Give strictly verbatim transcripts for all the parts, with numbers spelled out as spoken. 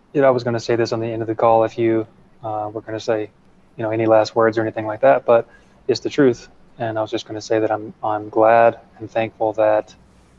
you know, I was going to say this on the end of the call if you uh, were going to say, you know, any last words or anything like that, but it's the truth. And I was just going to say that I'm I'm glad and thankful that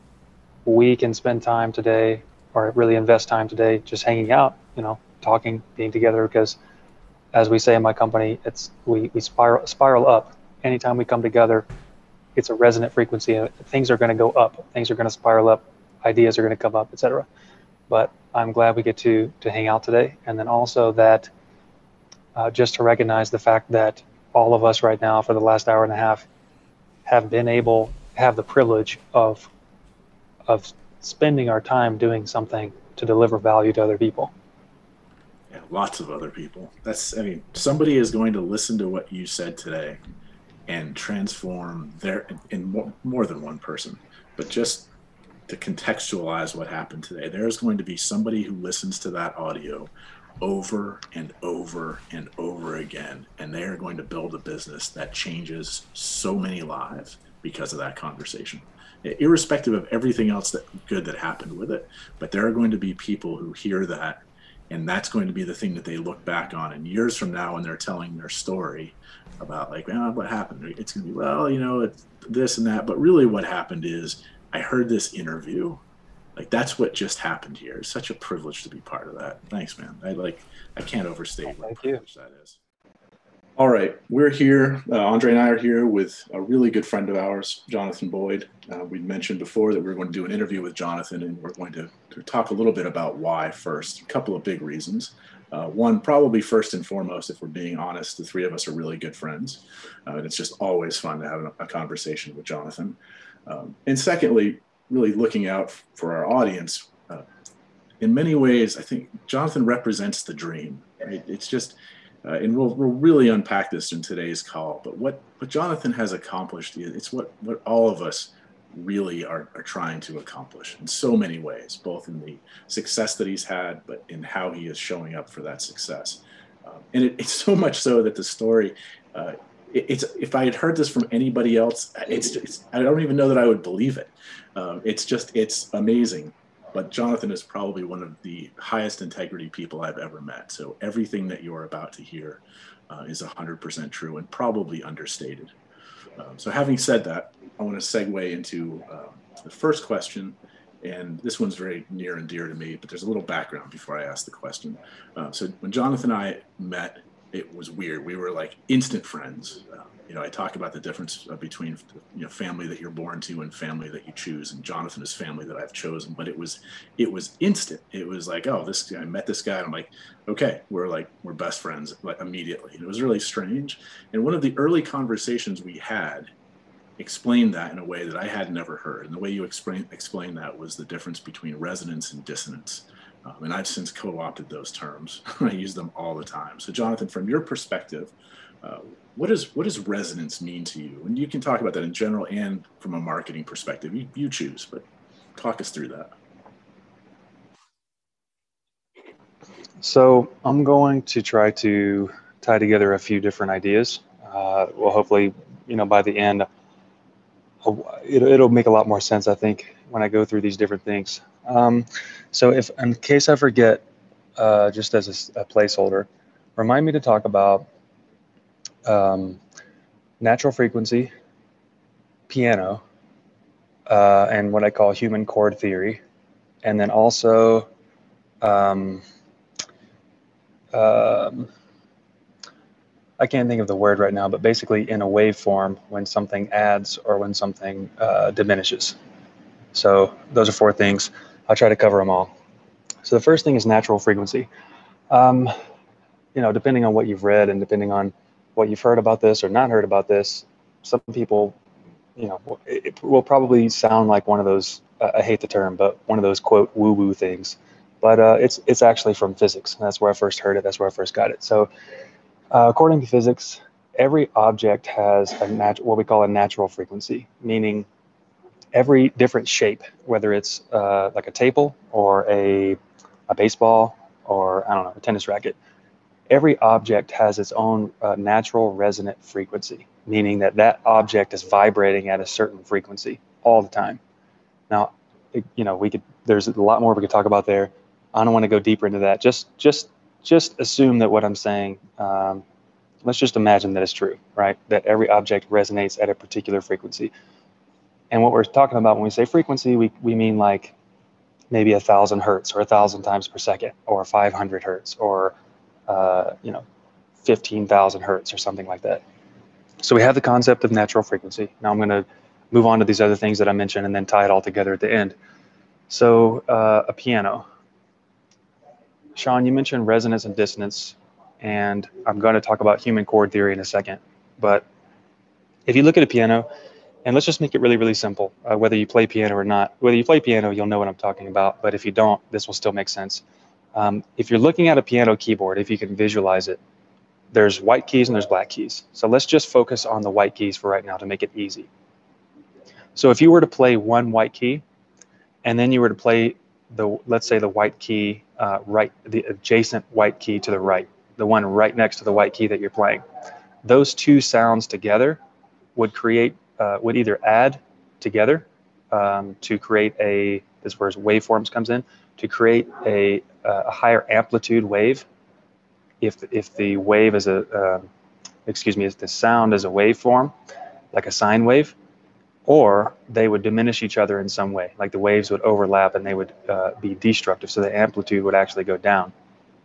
we can spend time today, or really invest time today, just hanging out, you know, talking, being together. Because as we say in my company, it's we we spiral spiral up. Anytime we come together, it's a resonant frequency. Things are going to go up. Things are going to spiral up. Ideas are going to come up, et cetera. But I'm glad we get to to hang out today, and then also that uh, just to recognize the fact that all of us right now for the last hour and a half have been able, have the privilege of of spending our time doing something to deliver value to other people. Yeah, lots of other people. That's, I mean, somebody is going to listen to what you said today and transform their in more, more than one person, but just to contextualize what happened today, there's going to be somebody who listens to that audio over and over and over again, and they are going to build a business that changes so many lives because of that conversation, irrespective of everything else that good that happened with it. But there are going to be people who hear that, and that's going to be the thing that they look back on, and years from now when they're telling their story about, like, oh, what happened, it's going to be, well, you know, it's this and that, but really what happened is I heard this interview. Like, that's what just happened here. It's such a privilege to be part of that. Thanks, man. I like I can't Well, overstate what a thank you. privilege that is. All right, we're here. Uh, Andre and I are here with a really good friend of ours, Jonathan Boyd. Uh, we mentioned before that we were going to do an interview with Jonathan, and we're going to, to talk a little bit about why first. A couple of big reasons. Uh, one, probably first and foremost, if we're being honest, the three of us are really good friends. Uh, and it's just always fun to have a, a conversation with Jonathan. Um, and secondly, really looking out for our audience. Uh, in many ways, I think Jonathan represents the dream. Right? It's just, uh, and we'll, we'll really unpack this in today's call, but what, what Jonathan has accomplished, it's what, what all of us really are, are trying to accomplish in so many ways, both in the success that he's had, but in how he is showing up for that success. Um, and it, it's so much so that the story, uh, it, it's, if I had heard this from anybody else, it's, it's I don't even know that I would believe it. Um, it's just, it's amazing. But Jonathan is probably one of the highest integrity people I've ever met. So everything that you're about to hear uh, is one hundred percent true and probably understated. Um, so having said that, I want to segue into uh, the first question. And this one's very near and dear to me, but there's a little background before I ask the question. Uh, so when Jonathan and I met, it was weird. We were like instant friends. Uh, you know, I talk about the difference uh, between, you know, family that you're born to and family that you choose. And Jonathan is family that I've chosen, but it was, it was instant. It was like, oh, this guy, I met this guy. And I'm like, okay, we're like, we're best friends, like, immediately. And it was really strange. And one of the early conversations we had explained that in a way that I had never heard. And the way you explain, explained that was the difference between resonance and dissonance. Um, and I've since co-opted those terms. I use them all the time. So Jonathan, from your perspective, uh, what, is, what does resonance mean to you? And you can talk about that in general and from a marketing perspective. You, you choose, but talk us through that. So I'm going to try to tie together a few different ideas. Uh, well, hopefully, you know, by the end, it'll, it'll make a lot more sense, I think, when I go through these different things. Um, so if, in case I forget, uh, just as a, a placeholder, remind me to talk about um, natural frequency, piano, uh, and what I call human chord theory, and then also um, um, I can't think of the word right now, but basically in a waveform when something adds or when something uh, diminishes. So those are four things. I'll try to cover them all. So the first thing is natural frequency. Um, you know, depending on what you've read and depending on what you've heard about this or not heard about this, some people, you know, it will probably sound like one of those, uh, I hate the term, but one of those quote woo-woo things. But uh, it's it's actually from physics. That's where I first heard it. That's where I first got it. So uh, according to physics, every object has a nat- what we call a natural frequency, meaning every different shape, whether it's uh, like a table or a, a baseball or, I don't know, a tennis racket, every object has its own uh, natural resonant frequency, meaning that that object is vibrating at a certain frequency all the time. Now, it, you know, we could, there's a lot more we could talk about there. I don't want to go deeper into that. Just, just, just assume that what I'm saying, um, let's just imagine that it's true, right? That every object resonates at a particular frequency. And what we're talking about when we say frequency, we, we mean like maybe a thousand hertz or a thousand times per second or five hundred hertz or, uh, you know, fifteen thousand hertz or something like that. So we have the concept of natural frequency. Now I'm going to move on to these other things that I mentioned and then tie it all together at the end. So uh, a piano. Sean, you mentioned resonance and dissonance, and I'm going to talk about human chord theory in a second. But if you look at a piano, and let's just make it really, really simple, uh, whether you play piano or not. Whether you play piano, you'll know what I'm talking about. But if you don't, this will still make sense. Um, if you're looking at a piano keyboard, if you can visualize it, there's white keys and there's black keys. So let's just focus on the white keys for right now to make it easy. So if you were to play one white key, and then you were to play the, let's say the white key, uh, right, the adjacent white key to the right, the one right next to the white key that you're playing, those two sounds together would create, uh, would either add together um, to create a, this is where waveforms comes in, to create a, a higher amplitude wave. If, if the wave is a, uh, excuse me, if the sound is a waveform, like a sine wave, or they would diminish each other in some way, like the waves would overlap and they would uh, be destructive, so the amplitude would actually go down.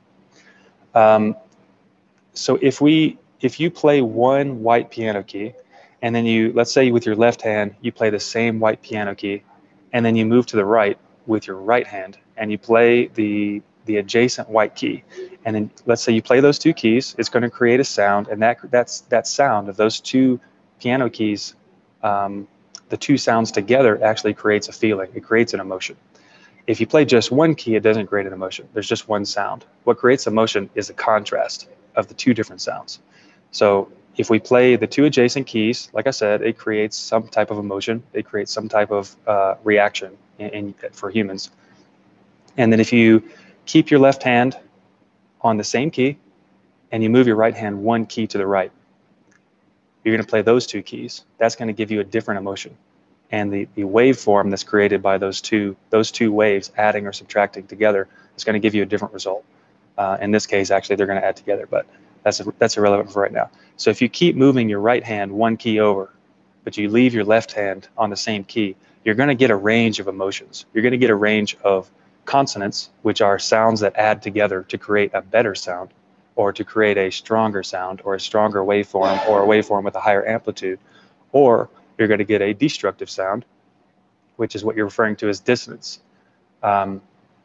Um, so if we, if you play one white piano key, and then you, let's say with your left hand, you play the same white piano key, and then you move to the right with your right hand, and you play the, the adjacent white key, and then let's say you play those two keys, it's going to create a sound, and that, that's, that sound of those two piano keys, um, the two sounds together actually creates a feeling. It creates an emotion. If you play just one key, it doesn't create an emotion. There's just one sound. What creates emotion is the contrast of the two different sounds. So if we play the two adjacent keys, like I said, it creates some type of emotion. It creates some type of uh, reaction in, in, for humans. And then if you keep your left hand on the same key and you move your right hand one key to the right, you're going to play those two keys. That's going to give you a different emotion. And the, the waveform that's created by those two, those two waves adding or subtracting together is going to give you a different result. Uh, in this case, actually, they're going to add together, but that's, that's irrelevant for right now. So if you keep moving your right hand one key over, but you leave your left hand on the same key, you're going to get a range of emotions. You're going to get a range of consonants, which are sounds that add together to create a better sound, or to create a stronger sound, or a stronger waveform, or a waveform with a higher amplitude, or you're going to get a destructive sound, which is what you're referring to as dissonance. Um,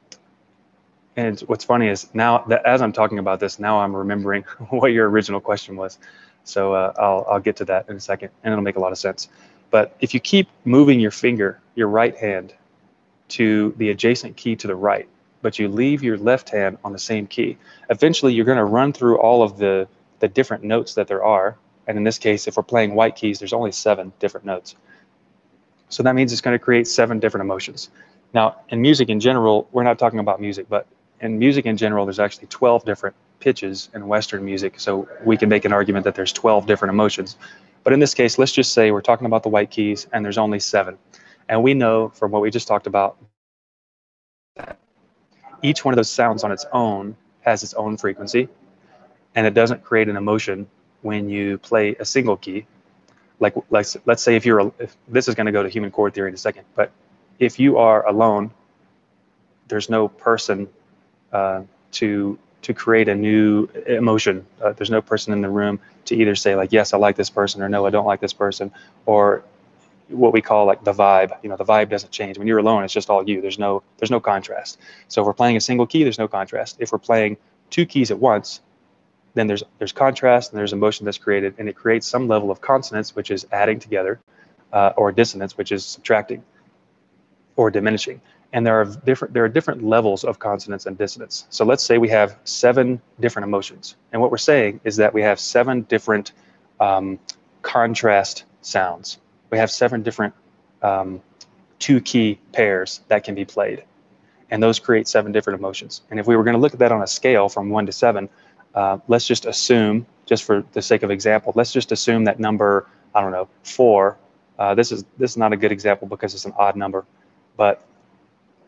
and what's funny is now that as I'm talking about this, now I'm remembering what your original question was. So uh, I'll, I'll get to that in a second, and it'll make a lot of sense. But if you keep moving your finger, your right hand, to the adjacent key to the right, but you leave your left hand on the same key, eventually you're going to run through all of the, the different notes that there are. And in this case, if we're playing white keys, there's only seven different notes. So that means it's going to create seven different emotions. Now, in music in general, we're not talking about music, but in music in general, there's actually twelve different pitches in Western music. So we can make an argument that there's twelve different emotions. But in this case, let's just say we're talking about the white keys and there's only seven. And we know from what we just talked about, that each one of those sounds on its own has its own frequency, and it doesn't create an emotion when you play a single key. Like, like let's say if you're, a, if this is going to go to human chord theory in a second, but if you are alone, there's no person uh, to to create a new emotion. Uh, there's no person in the room to either say like, yes, I like this person, or no, I don't like this person, or what we call like the vibe. You know, the vibe doesn't change. When you're alone, it's just all you. There's no there's no contrast. So if we're playing a single key, there's no contrast. If we're playing two keys at once, then there's there's contrast and there's emotion that's created, and it creates some level of consonance, which is adding together, uh, or dissonance, which is subtracting or diminishing. And there are different there are different levels of consonance and dissonance. So let's say we have seven different emotions, and what we're saying is that we have seven different um, contrast sounds. We have seven different um, two-key pairs that can be played, and those create seven different emotions. And if we were going to look at that on a scale from one to seven, uh, let's just assume, just for the sake of example, let's just assume that number, I don't know, four. Uh, this is this is not a good example because it's an odd number, but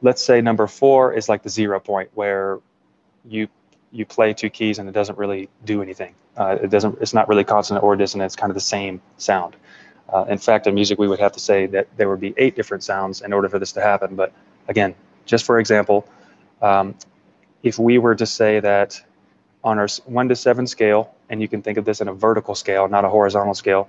let's say number four is like the zero point where you you play two keys and it doesn't really do anything. Uh, it doesn't. It's not really consonant or dissonant. It's kind of the same sound. Uh, in fact, in music, we would have to say that there would be eight different sounds in order for this to happen. But again, just for example, um, if we were to say that on our one to seven scale, and you can think of this in a vertical scale, not a horizontal scale,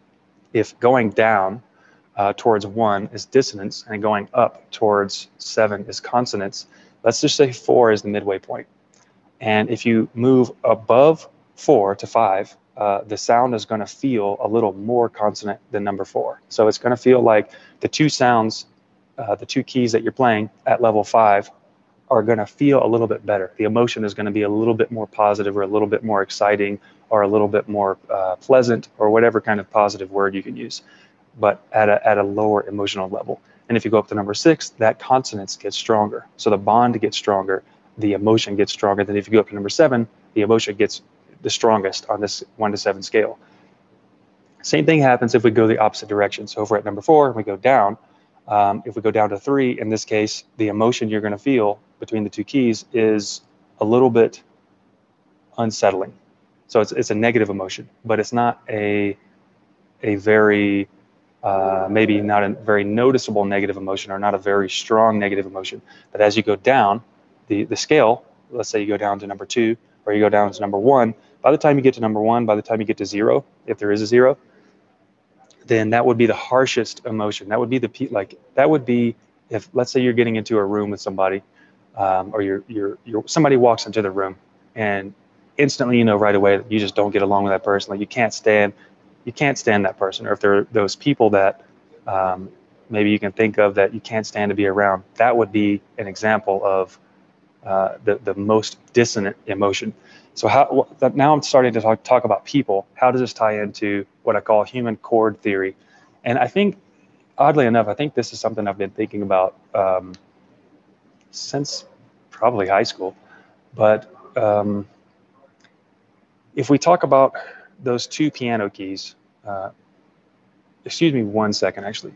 if going down uh, towards one is dissonance and going up towards seven is consonance, let's just say four is the midway point. And if you move above four to five, uh, the sound is going to feel a little more consonant than number four. So it's going to feel like the two sounds, uh, the two keys that you're playing at level five are going to feel a little bit better. The emotion is going to be a little bit more positive or a little bit more exciting or a little bit more uh, pleasant or whatever kind of positive word you can use, but at a, at a lower emotional level. And if you go up to number six, that consonance gets stronger. So the bond gets stronger, the emotion gets stronger. Then if you go up to number seven, the emotion gets the strongest on this one to seven scale. Same thing happens if we go the opposite direction. So if we're at number four and we go down, um, if we go down to three, in this case, the emotion you're going to feel between the two keys is a little bit unsettling. So it's, it's a negative emotion, but it's not a, a very, uh, maybe not a very noticeable negative emotion or not a very strong negative emotion. But as you go down the, the scale, let's say you go down to number two or you go down to number one, by the time you get to number one, by the time you get to zero, if there is a zero, then that would be the harshest emotion. That would be the, like, that would be if, let's say you're getting into a room with somebody, um, or you're, you're, you're, somebody walks into the room and instantly you know right away that you just don't get along with that person. Like you can't stand, you can't stand that person. Or if there are those people that um, maybe you can think of that you can't stand to be around, that would be an example of uh, the, the most dissonant emotion. So how, now I'm starting to talk, talk about people. How does this tie into what I call human chord theory? And I think, oddly enough, I think this is something I've been thinking about um, since probably high school. But um, if we talk about those two piano keys, uh, excuse me one second, actually.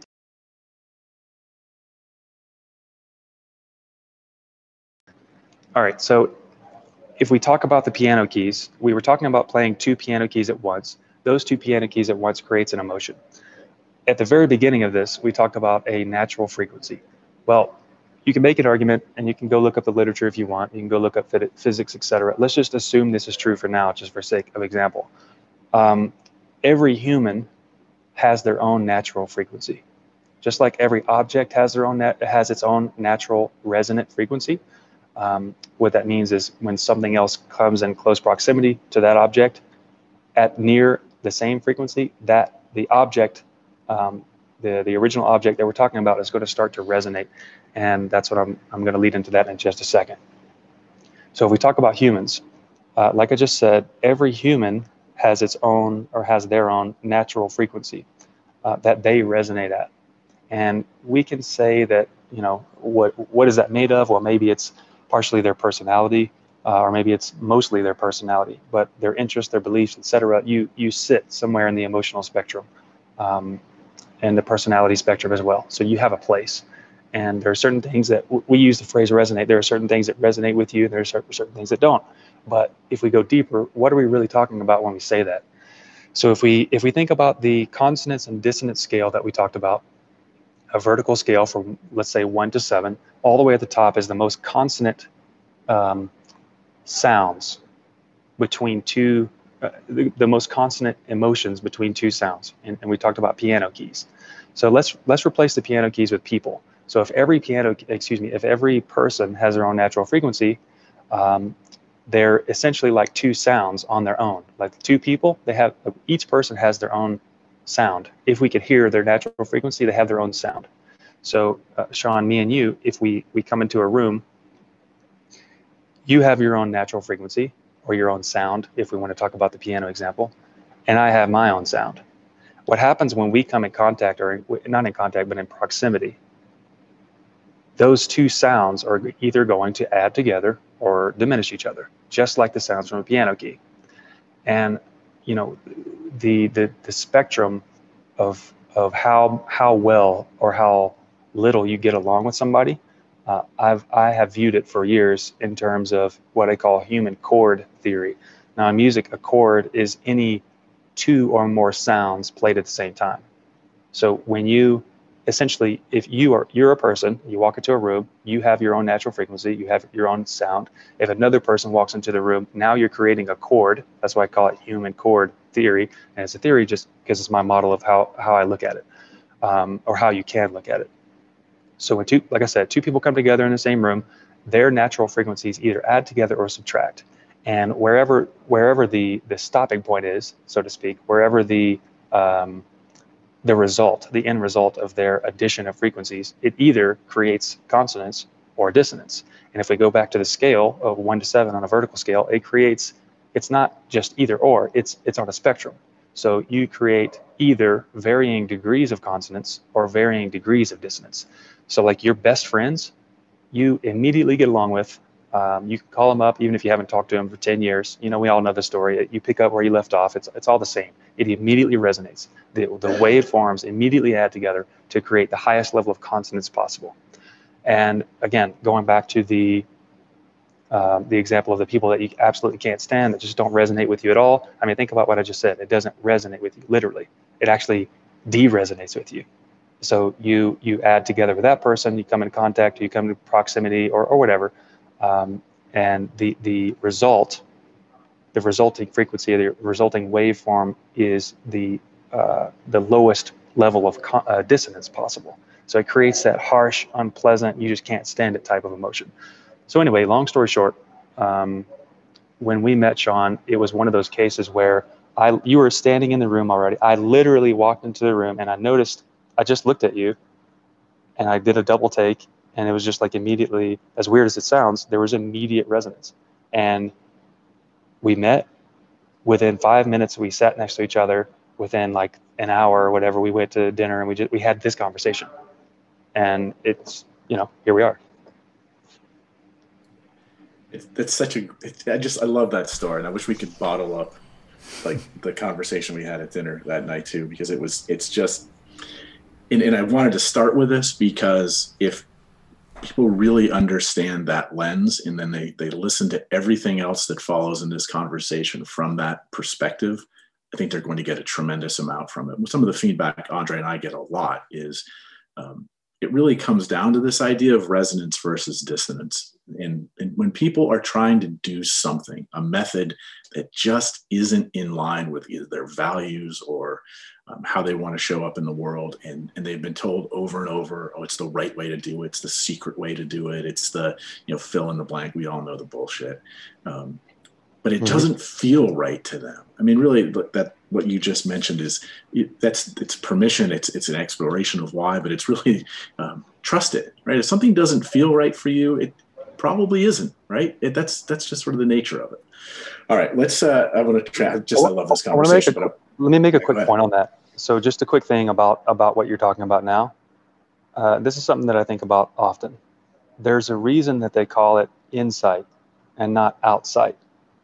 All right, so if we talk about the piano keys, we were talking about playing two piano keys at once. Those two piano keys at once creates an emotion. At the very beginning of this, we talked about a natural frequency. Well, you can make an argument, and you can go look up the literature if you want. You can go look up physics, et cetera. Let's just assume this is true for now, just for sake of example. Um, every human has their own natural frequency. Just like every object has their own net, has its own natural resonant frequency. Um, what that means is when something else comes in close proximity to that object at near the same frequency, that the object, um, the, the original object that we're talking about is going to start to resonate. And that's what I'm, I'm going to lead into that in just a second. So if we talk about humans, uh, like I just said, every human has its own or has their own natural frequency uh, that they resonate at. And we can say that, you know, what what is that made of? Well, maybe it's partially their personality, uh, or maybe it's mostly their personality, but their interests, their beliefs, et cetera. You you sit somewhere in the emotional spectrum, um, and the personality spectrum as well. So you have a place, and there are certain things that we use the phrase resonate. There are certain things that resonate with you. There are certain certain things that don't. But if we go deeper, what are we really talking about when we say that? So if we if we think about the consonance and dissonance scale that we talked about, a vertical scale from, let's say, one to seven, all the way at the top is the most consonant um, sounds between two, uh, the, the most consonant emotions between two sounds. And, and we talked about piano keys. So let's let's replace the piano keys with people. So if every piano, excuse me, if every person has their own natural frequency, um, they're essentially like two sounds on their own. Like two people, they have, each person has their own sound. If we could hear their natural frequency, they have their own sound. So uh, Sean, me and you, if we, we come into a room, you have your own natural frequency or your own sound, if we want to talk about the piano example, and I have my own sound. What happens when we come in contact, or not in contact, but in proximity, those two sounds are either going to add together or diminish each other, just like the sounds from a piano key. And you know, the the the spectrum of of how how well or how little you get along with somebody Uh, I've I have viewed it for years in terms of what I call human chord theory. Now, in music, a chord is any two or more sounds played at the same time. So when you essentially, if you are you're a person, you walk into a room, you have your own natural frequency, you have your own sound. If another person walks into the room, now you're creating a chord. That's why I call it human chord theory, and it's a theory just because it's my model of how how I look at it, um, or how you can look at it. So when two, like I said, two people come together in the same room, their natural frequencies either add together or subtract. And wherever wherever the the stopping point is, so to speak, wherever the um, the result, the end result of their addition of frequencies, it either creates consonance or dissonance. And if we go back to the scale of one to seven on a vertical scale, it creates, it's not just either or, it's it's on a spectrum. So you create either varying degrees of consonance or varying degrees of dissonance. So like your best friends, you immediately get along with. Um, you can call them up even if you haven't talked to them for ten years. You know, we all know the story. You pick up where you left off. It's it's all the same. It immediately resonates. The, the waveforms immediately add together to create the highest level of consonance possible. And again, going back to the um, the example of the people that you absolutely can't stand, that just don't resonate with you at all. I mean, think about what I just said. It doesn't resonate with you, literally. It actually de-resonates with you. So you you add together with that person, you come in contact, you come to proximity or, or whatever, um, and the the result, the resulting frequency, the resulting waveform is the uh, the lowest level of con- uh, dissonance possible. So it creates that harsh, unpleasant, you just can't stand it type of emotion. So anyway, long story short, um, when we met Sean, it was one of those cases where I you were standing in the room already. I literally walked into the room and I noticed, I just looked at you and I did a double take, and it was just like immediately, as weird as it sounds, there was immediate resonance. And we met. Within five minutes, we sat next to each other. Within like an hour or whatever, we went to dinner and we just we had this conversation. And it's, you know, here we are. It's, it's such a, it, I just, I love that story, and I wish we could bottle up like the conversation we had at dinner that night too, because it was, it's just, and, and I wanted to start with this because if people really understand that lens and then they, they listen to everything else that follows in this conversation from that perspective, I think they're going to get a tremendous amount from it. Some of the feedback Andre and I get a lot is, um, it really comes down to this idea of resonance versus dissonance. And, and when people are trying to do something, a method that just isn't in line with either their values or um, how they want to show up in the world, and, and they've been told over and over, oh, it's the right way to do it, it's the secret way to do it, it's the, you know, fill in the blank, we all know the bullshit. Um, but it mm-hmm. doesn't feel right to them. I mean, really, that what you just mentioned is that's it's permission. It's it's an exploration of why, but it's really um, trust it, right? If something doesn't feel right for you, it probably isn't, right? It, that's that's just sort of the nature of it. All right, let's. Uh, I want to try. Just I love this conversation. A, but let me make a quick point on that. So, just a quick thing about about what you're talking about now. Uh, this is something that I think about often. There's a reason that they call it insight and not outsight.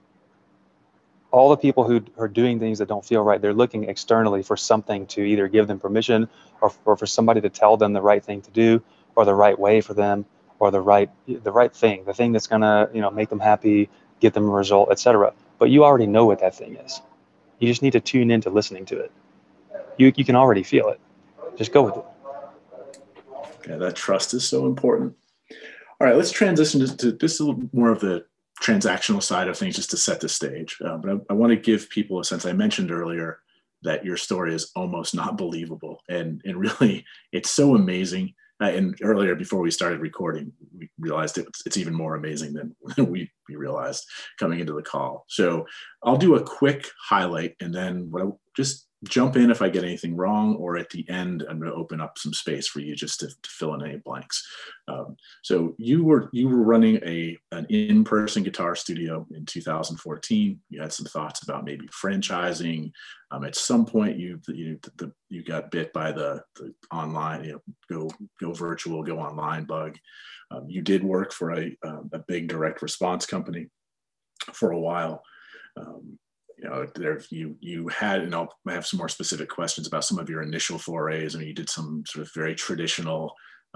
All the people who are doing things that don't feel right, they're looking externally for something to either give them permission or, or for somebody to tell them the right thing to do or the right way for them or the right the right thing, the thing that's gonna, you know, make them happy, get them a result, et cetera. But you already know what that thing is. You just need to tune into listening to it. You you can already feel it. Just go with it. Yeah, that trust is so important. All right, let's transition to, to this is a little more of the transactional side of things just to set the stage. Uh, but I, I want to give people a sense. I mentioned earlier that your story is almost not believable. And, and really, it's so amazing. Uh, and earlier, before we started recording, we realized it, it's even more amazing than we, we realized coming into the call. So I'll do a quick highlight, and then what I, just jump in if I get anything wrong, or at the end, I'm going to open up some space for you just to, to fill in any blanks. Um, so you were you were running a an in-person guitar studio in two thousand fourteen. You had some thoughts about maybe franchising. Um, at some point, you you the, you got bit by the, the online, you know, go go virtual, go online bug. Um, you did work for a a big direct response company for a while. Um, You know, there you you had, and I'll have some more specific questions about some of your initial forays. I mean, you did some sort of very traditional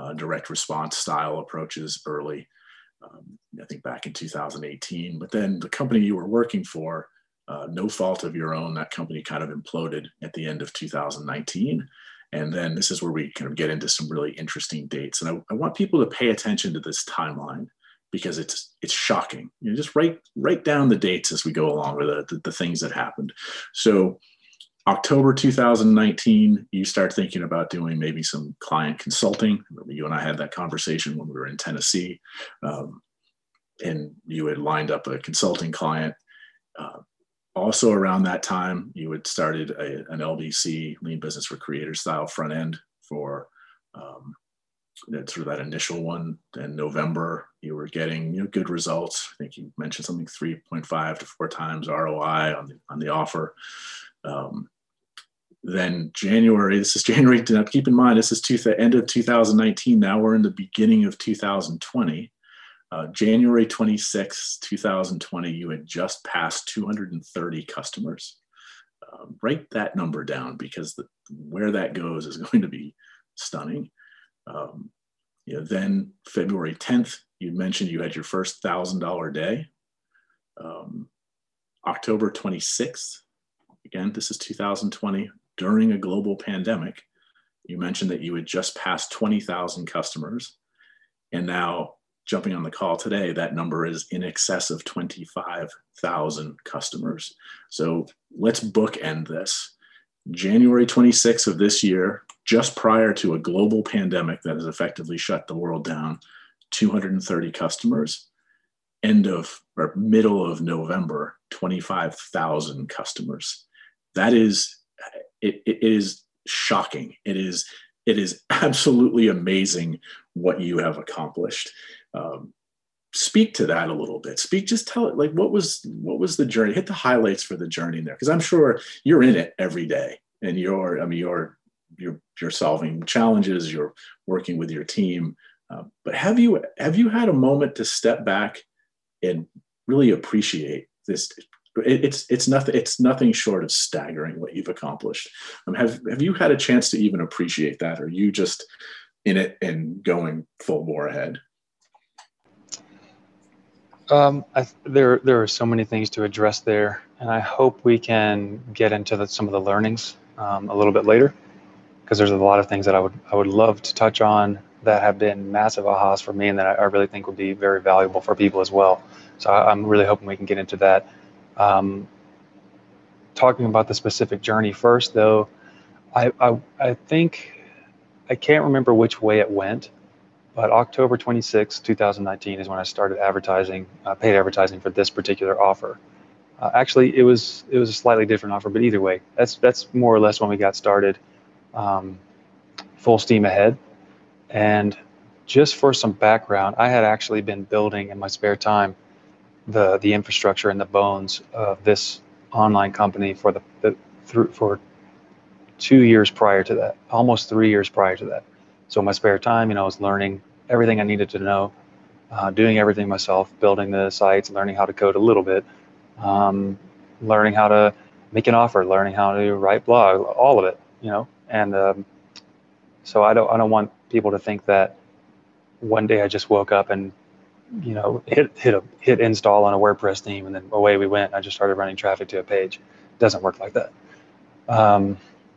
uh, direct response style approaches early, um, I think back in two thousand eighteen. But then the company you were working for, uh, no fault of your own, that company kind of imploded at the end of two thousand nineteen. And then this is where we kind of get into some really interesting dates. And I, I want people to pay attention to this timeline because it's it's shocking. You know, just write write down the dates as we go along, or the, the, the things that happened. So October two thousand nineteen, you start thinking about doing maybe some client consulting. Remember, you and I had that conversation when we were in Tennessee, um, and you had lined up a consulting client. Uh, Also around that time, you had started a, an L B C, Lean Business for Creators style front end for um, that sort of that initial one. In November, you were getting, you know, good results. I think you mentioned something three point five to four times R O I on the on the offer. Um, then January, this is January. Now keep in mind, this is two, the end of two thousand nineteen. Now we're in the beginning of two thousand twenty. Uh, January twenty-sixth, two thousand twenty, you had just passed two hundred thirty customers. Uh, write that number down because the, where that goes is going to be stunning. Um, you know, then February tenth, you mentioned you had your first one thousand dollar day. Um, October twenty-sixth, again, this is two thousand twenty, during a global pandemic, you mentioned that you had just passed twenty thousand customers. And now, jumping on the call today, that number is in excess of twenty-five thousand customers. So let's bookend this. January twenty-sixth of this year, just prior to a global pandemic that has effectively shut the world down, two hundred thirty customers. End of, or middle of November, twenty-five thousand customers. That is, it, it is shocking. It is, it is absolutely amazing what you have accomplished. Um, speak to that a little bit. Speak, just tell it, like, what was, what was the journey? Hit the highlights for the journey there. Cause I'm sure you're in it every day and you're, I mean, you're, you're, you're solving challenges, you're working with your team. Uh, but have you, have you had a moment to step back and really appreciate this? It, it's, it's nothing, it's nothing short of staggering what you've accomplished. Um, have, have you had a chance to even appreciate that? Or are you just in it and going full bore ahead? Um, I, there, there are so many things to address there, and I hope we can get into the, some of the learnings um, a little bit later, because there's a lot of things that I would, I would love to touch on that have been massive ahas for me, and that I, I really think would be very valuable for people as well. So I, I'm really hoping we can get into that. Um, talking about the specific journey first, though, I, I, I think I can't remember which way it went. But October twenty-sixth, two thousand nineteen is when I started advertising, uh, paid advertising for this particular offer. Uh, actually, it was it was a slightly different offer, but either way, that's that's more or less when we got started, um, full steam ahead. And just for some background, I had actually been building in my spare time the the infrastructure and the bones of this online company for the, the through for two years prior to that, almost three years prior to that. So in my spare time, you know, I was learning everything I needed to know, uh, doing everything myself, building the sites, learning how to code a little bit, um, learning how to make an offer, learning how to write blog, all of it, you know. And um, so I don't, I don't want people to think that one day I just woke up and, you know, hit hit a hit install on a WordPress theme and then away we went. I just started running traffic to a page. It doesn't work like that. Um,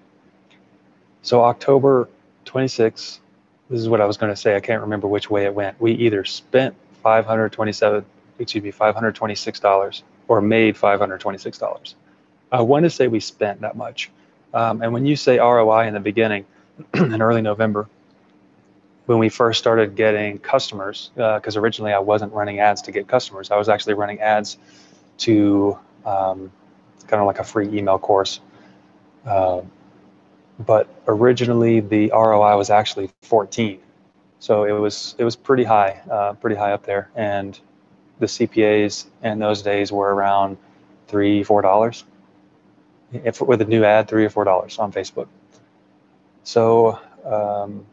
so October twenty-sixth. This is what I was going to say. I can't remember which way it went. We either spent five hundred twenty-seven, excuse me, five hundred twenty-six dollars or made five hundred twenty-six dollars. I want to say we spent that much. Um, and when you say R O I in the beginning, in early November, when we first started getting customers, because uh, originally I wasn't running ads to get customers. I was actually running ads to um, kind of like a free email course. Uh, but originally the R O I was actually fourteen. So it was it was pretty high, uh, pretty high up there. And the C P As in those days were around three, four dollars. If with a new ad, three or four dollars on Facebook. So um,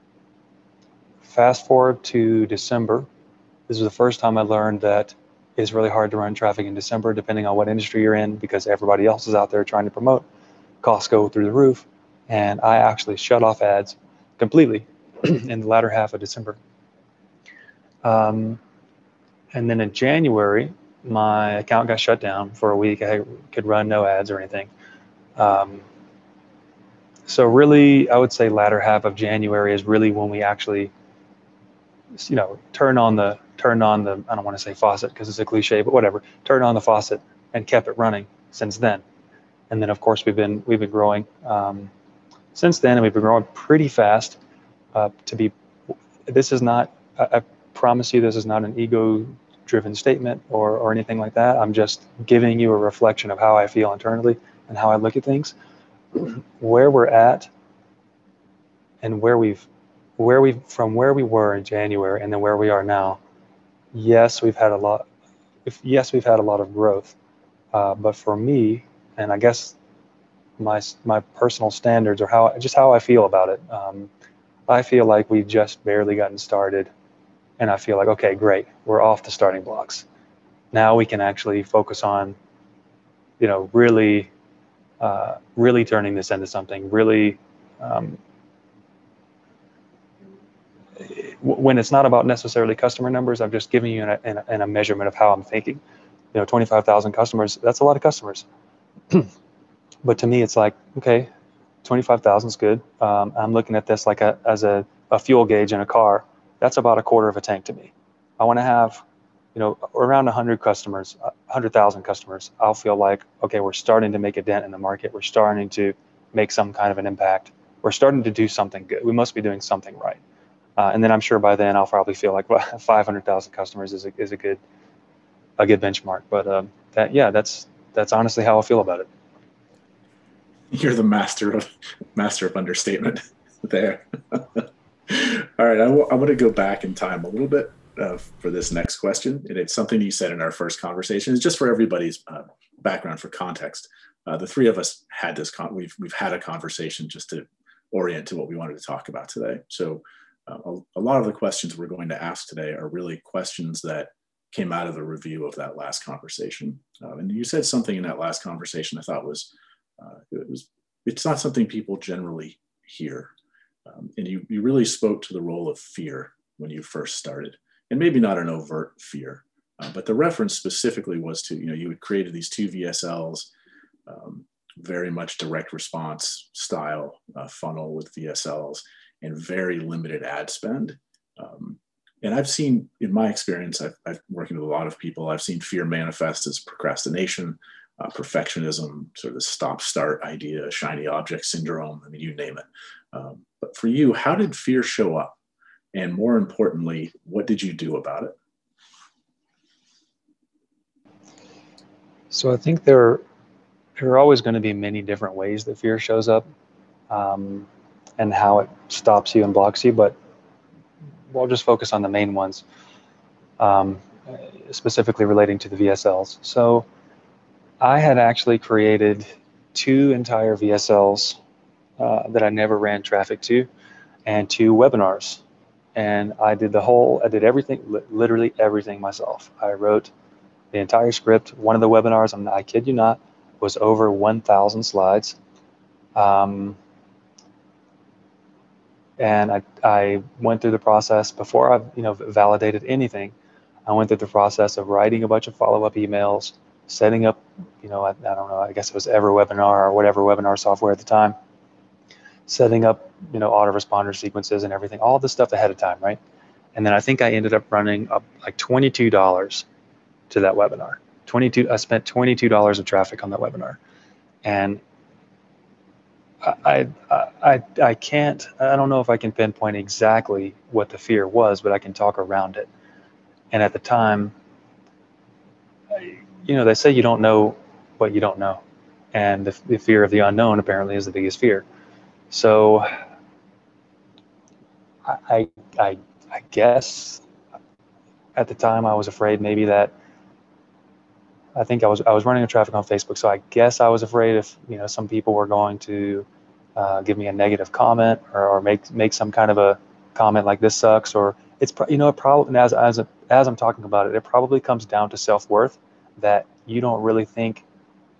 fast forward to December. This is the first time I learned that it's really hard to run traffic in December, depending on what industry you're in, because everybody else is out there trying to promote. Costs go through the roof. And I actually shut off ads completely in the latter half of December. Um, and then in January, my account got shut down for a week. I could run no ads or anything. Um, so really, I would say latter half of January is really when we actually, you know, turn on the, turn on the, I don't want to say faucet because it's a cliche, but whatever, turn on the faucet and kept it running since then. And then of course we've been, we've been growing um, since then, and we've been growing pretty fast. Uh, to be, this is not, I, I promise you, this is not an ego-driven statement or, or anything like that. I'm just giving you a reflection of how I feel internally and how I look at things. Where we're at and where we've, where we from where we were in January and then where we are now. Yes, we've had a lot. If yes, we've had a lot of growth. Uh, but for me, and I guess my my personal standards or how just how I feel about it. Um, I feel like we've just barely gotten started, and I feel like, okay, great, we're off the starting blocks. Now we can actually focus on, you know, really, uh, really turning this into something really. Um, when it's not about necessarily customer numbers, I'm just giving you an, an, an a measurement of how I'm thinking. You know, twenty-five thousand customers, that's a lot of customers. But to me, it's like, okay, twenty-five thousand is good. Um, I'm looking at this like a, as a, a fuel gauge in a car. That's about a quarter of a tank to me. I want to have, you know, around one hundred customers, one hundred thousand customers. I'll feel like, okay, we're starting to make a dent in the market. We're starting to make some kind of an impact. We're starting to do something good. We must be doing something right. Uh, and then I'm sure by then I'll probably feel like, well, five hundred thousand customers is a, is a good, a good benchmark. But um, that, yeah, that's, that's honestly how I feel about it. You're the master of master of understatement there. All right, I, w- I want to go back in time a little bit uh, for this next question, and it's something you said in our first conversation. It's just for everybody's uh, background, for context. Uh, the three of us had this. Con- we've we've had a conversation just to orient to what we wanted to talk about today. So, uh, a, a lot of the questions we're going to ask today are really questions that came out of the review of that last conversation. Uh, and you said something in that last conversation I thought was. Uh, it was, it's not something people generally hear. Um, and you, you really spoke to the role of fear when you first started, and maybe not an overt fear, uh, but the reference specifically was to, you know, you had created these two V S Ls, um, very much direct response style uh, funnel with V S Ls and very limited ad spend. Um, and I've seen, in my experience, I've, I've working with a lot of people, I've seen fear manifest as procrastination, Uh, perfectionism, sort of the stop-start idea, shiny object syndrome. I mean, you name it. Um, but for you, how did fear show up? And more importantly, what did you do about it? So I think there, there are always going to be many different ways that fear shows up, um, and how it stops you and blocks you. But we'll just focus on the main ones, um, specifically relating to the V S Ls. So I had actually created two entire V S Ls uh, that I never ran traffic to, and two webinars. And I did the whole, I did everything, li- literally everything myself. I wrote the entire script. One of the webinars, I'm, I kid you not, was over one thousand slides. Um, and I, I went through the process before I, you know, validated anything. I went through the process of writing a bunch of follow-up emails, setting up, you know, I, I don't know, I guess it was EverWebinar or whatever webinar software at the time, setting up, you know, autoresponder sequences and everything, all this stuff ahead of time, right? And then I think I ended up running up like twenty-two dollars to that webinar. twenty-two, I spent twenty-two dollars of traffic on that webinar. And I, I, I, I can't, I don't know if I can pinpoint exactly what the fear was, but I can talk around it. And at the time, you know, they say you don't know what you don't know. And the, the fear of the unknown apparently is the biggest fear. So I, I, I guess at the time I was afraid maybe that, I think I was, I was running a traffic on Facebook. So I guess I was afraid if, you know, some people were going to uh, give me a negative comment, or, or make, make some kind of a comment like this sucks, or it's, you know, it probably, as, as, a, as I'm talking about it, it probably comes down to self-worth, that you don't really think,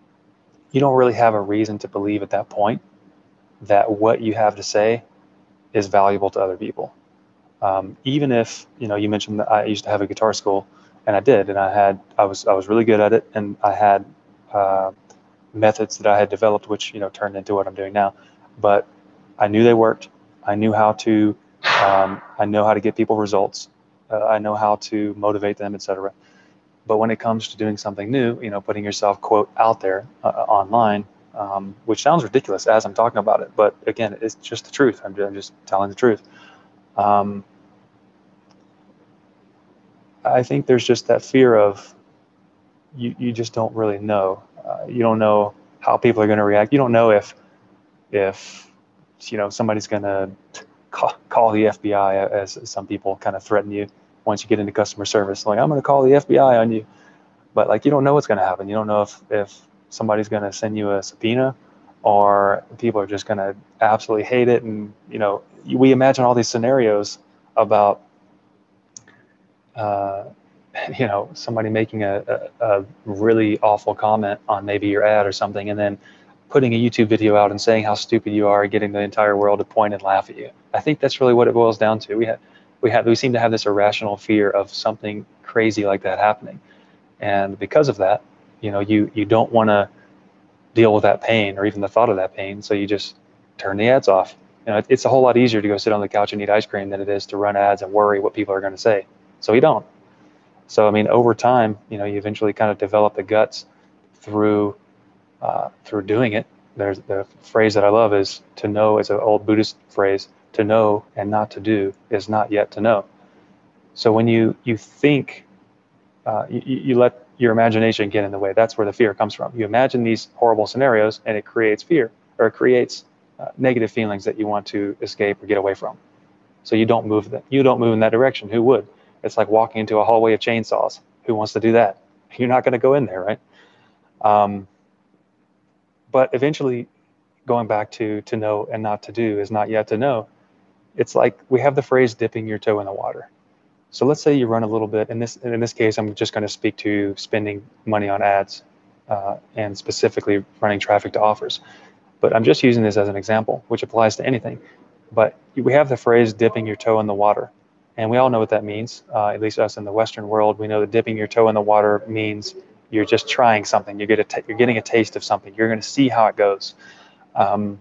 you don't really have a reason to believe at that point that what you have to say is valuable to other people. Um, even if, you know, you mentioned that I used to have a guitar school, and I did, and I had, I was, I was really good at it, and I had uh, methods that I had developed, which, you know, turned into what I'm doing now. But I knew they worked. I knew how to, um, I know how to get people results. Uh, I know how to motivate them, et cetera. But when it comes to doing something new, you know, putting yourself, quote, out there uh, online, um, which sounds ridiculous as I'm talking about it, but again, it's just the truth. I'm, I'm just telling the truth. Um, I think there's just that fear of you, you just don't really know. Uh, you don't know how people are going to react. You don't know if, if, you know, somebody's going to call, call the F B I, as some people kind of threaten you once you get into customer service. Like, I'm going to call the F B I on you. But like, you don't know what's going to happen. You don't know if, if somebody's going to send you a subpoena, or people are just going to absolutely hate it. And, you know, we imagine all these scenarios about, uh, you know, somebody making a, a, a really awful comment on maybe your ad or something, and then putting a YouTube video out and saying how stupid you are, getting the entire world to point and laugh at you. I think that's really what it boils down to. We have, we have, we seem to have this irrational fear of something crazy like that happening. And because of that, you know, you, you don't want to deal with that pain or even the thought of that pain. So you just turn the ads off. You know, it, it's a whole lot easier to go sit on the couch and eat ice cream than it is to run ads and worry what people are going to say. So you don't. So, I mean, over time, you know, you eventually kind of develop the guts through, uh, through doing it. There's the phrase that I love is to know, it's an old Buddhist phrase, to know and not to do is not yet to know. So when you, you think, Uh, you, you let your imagination get in the way. That's where the fear comes from. You imagine these horrible scenarios, and it creates fear, or it creates uh, negative feelings that you want to escape or get away from. So you don't move them. You don't move in that direction. Who would? It's like walking into a hallway of chainsaws. Who wants to do that? You're not going to go in there, right? Um, but eventually, going back to to know and not to do is not yet to know. It's like we have the phrase dipping your toe in the water. So let's say you run a little bit. In this in this case, I'm just going to speak to spending money on ads uh, and specifically running traffic to offers. But I'm just using this as an example, which applies to anything. But we have the phrase dipping your toe in the water. And we all know what that means, uh, at least us in the Western world. We know that dipping your toe in the water means you're just trying something. You get a t- you're getting a taste of something. You're going to see how it goes. Um,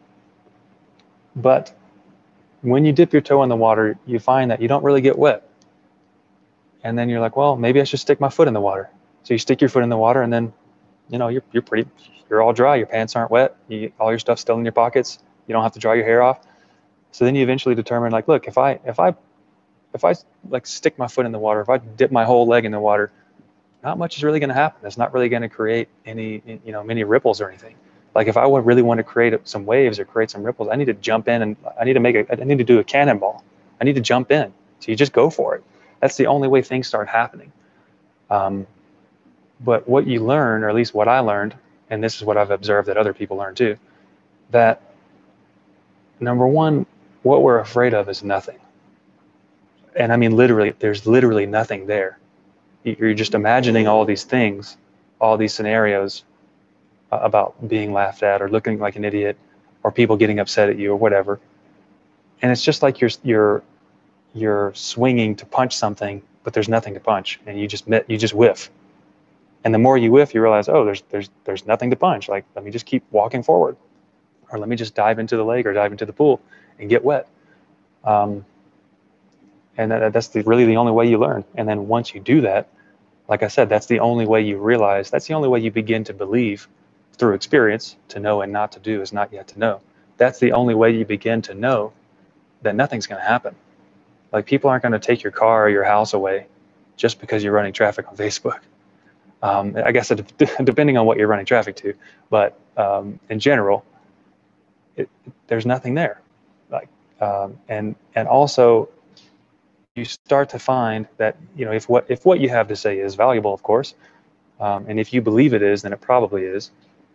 but when you dip your toe in the water, you find that you don't really get wet. And then you're like, well, maybe I should stick my foot in the water. So you stick your foot in the water, and then, you know, you're you're pretty, you're all dry. Your pants aren't wet. You, all your stuff's still in your pockets. You don't have to dry your hair off. So then you eventually determine, like, look, if I if I if I like stick my foot in the water, if I dip my whole leg in the water, not much is really going to happen. It's not really going to create any, you know, many ripples or anything. Like if I would really want to create some waves or create some ripples, I need to jump in and I need to make a, I need to do a cannonball. I need to jump in. So you just go for it. That's the only way things start happening. Um, but what you learn, or at least what I learned, and this is what I've observed that other people learn too, that number one, what we're afraid of is nothing. And I mean, literally, there's literally nothing there. You're just imagining all these things, all these scenarios about being laughed at or looking like an idiot or people getting upset at you or whatever. And it's just like you're, you're, you're swinging to punch something, but there's nothing to punch, and you just you just whiff. And the more you whiff, you realize, oh, there's there's there's nothing to punch. Like, let me just keep walking forward, or let me just dive into the lake or dive into the pool and get wet. Um, and that, that's the, really the only way you learn. And then once you do that, like I said, that's the only way you realize. That's the only way you begin to believe through experience. To know and not to do is not yet to know. That's the only way you begin to know that nothing's going to happen. Like, people aren't going to take your car or your house away just because you're running traffic on Facebook. Um, I guess it, depending on what you're running traffic to, but um, in general, it, there's nothing there. Like, um, and and also, you start to find that, you know, if what if what you have to say is valuable, of course, um, and if you believe it is, then it probably is.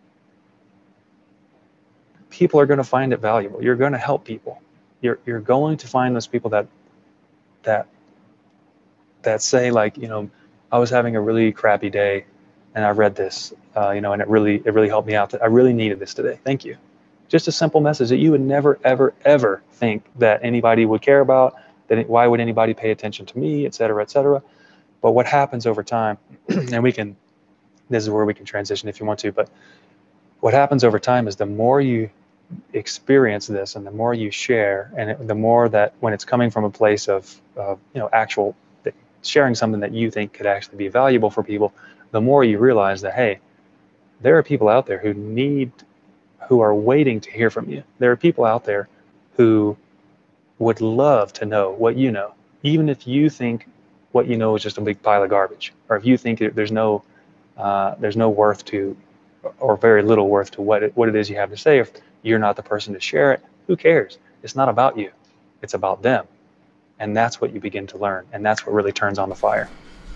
People are going to find it valuable. You're going to help people. You're you're going to find those people that. that that say, like, you know, I was having a really crappy day and I read this, uh, you know, and it really, it really helped me out. I really needed this today. Thank you. Just a simple message that you would never, ever, ever think that anybody would care about, that it, why would anybody pay attention to me, et cetera, et cetera. But what happens over time, and we can, this is where we can transition if you want to, but what happens over time is the more you experience this and the more you share, and it, the more that when it's coming from a place of, uh, you know, actual sharing something that you think could actually be valuable for people, the more you realize that, hey, there are people out there who need, who are waiting to hear from you. There are people out there who would love to know what you know, even if you think what you know is just a big pile of garbage, or if you think there's no uh, there's no worth to, or very little worth to what it, what it is you have to say. If you're not the person to share it, who cares? It's not about you, it's about them. And that's what you begin to learn, and that's what really turns on the fire.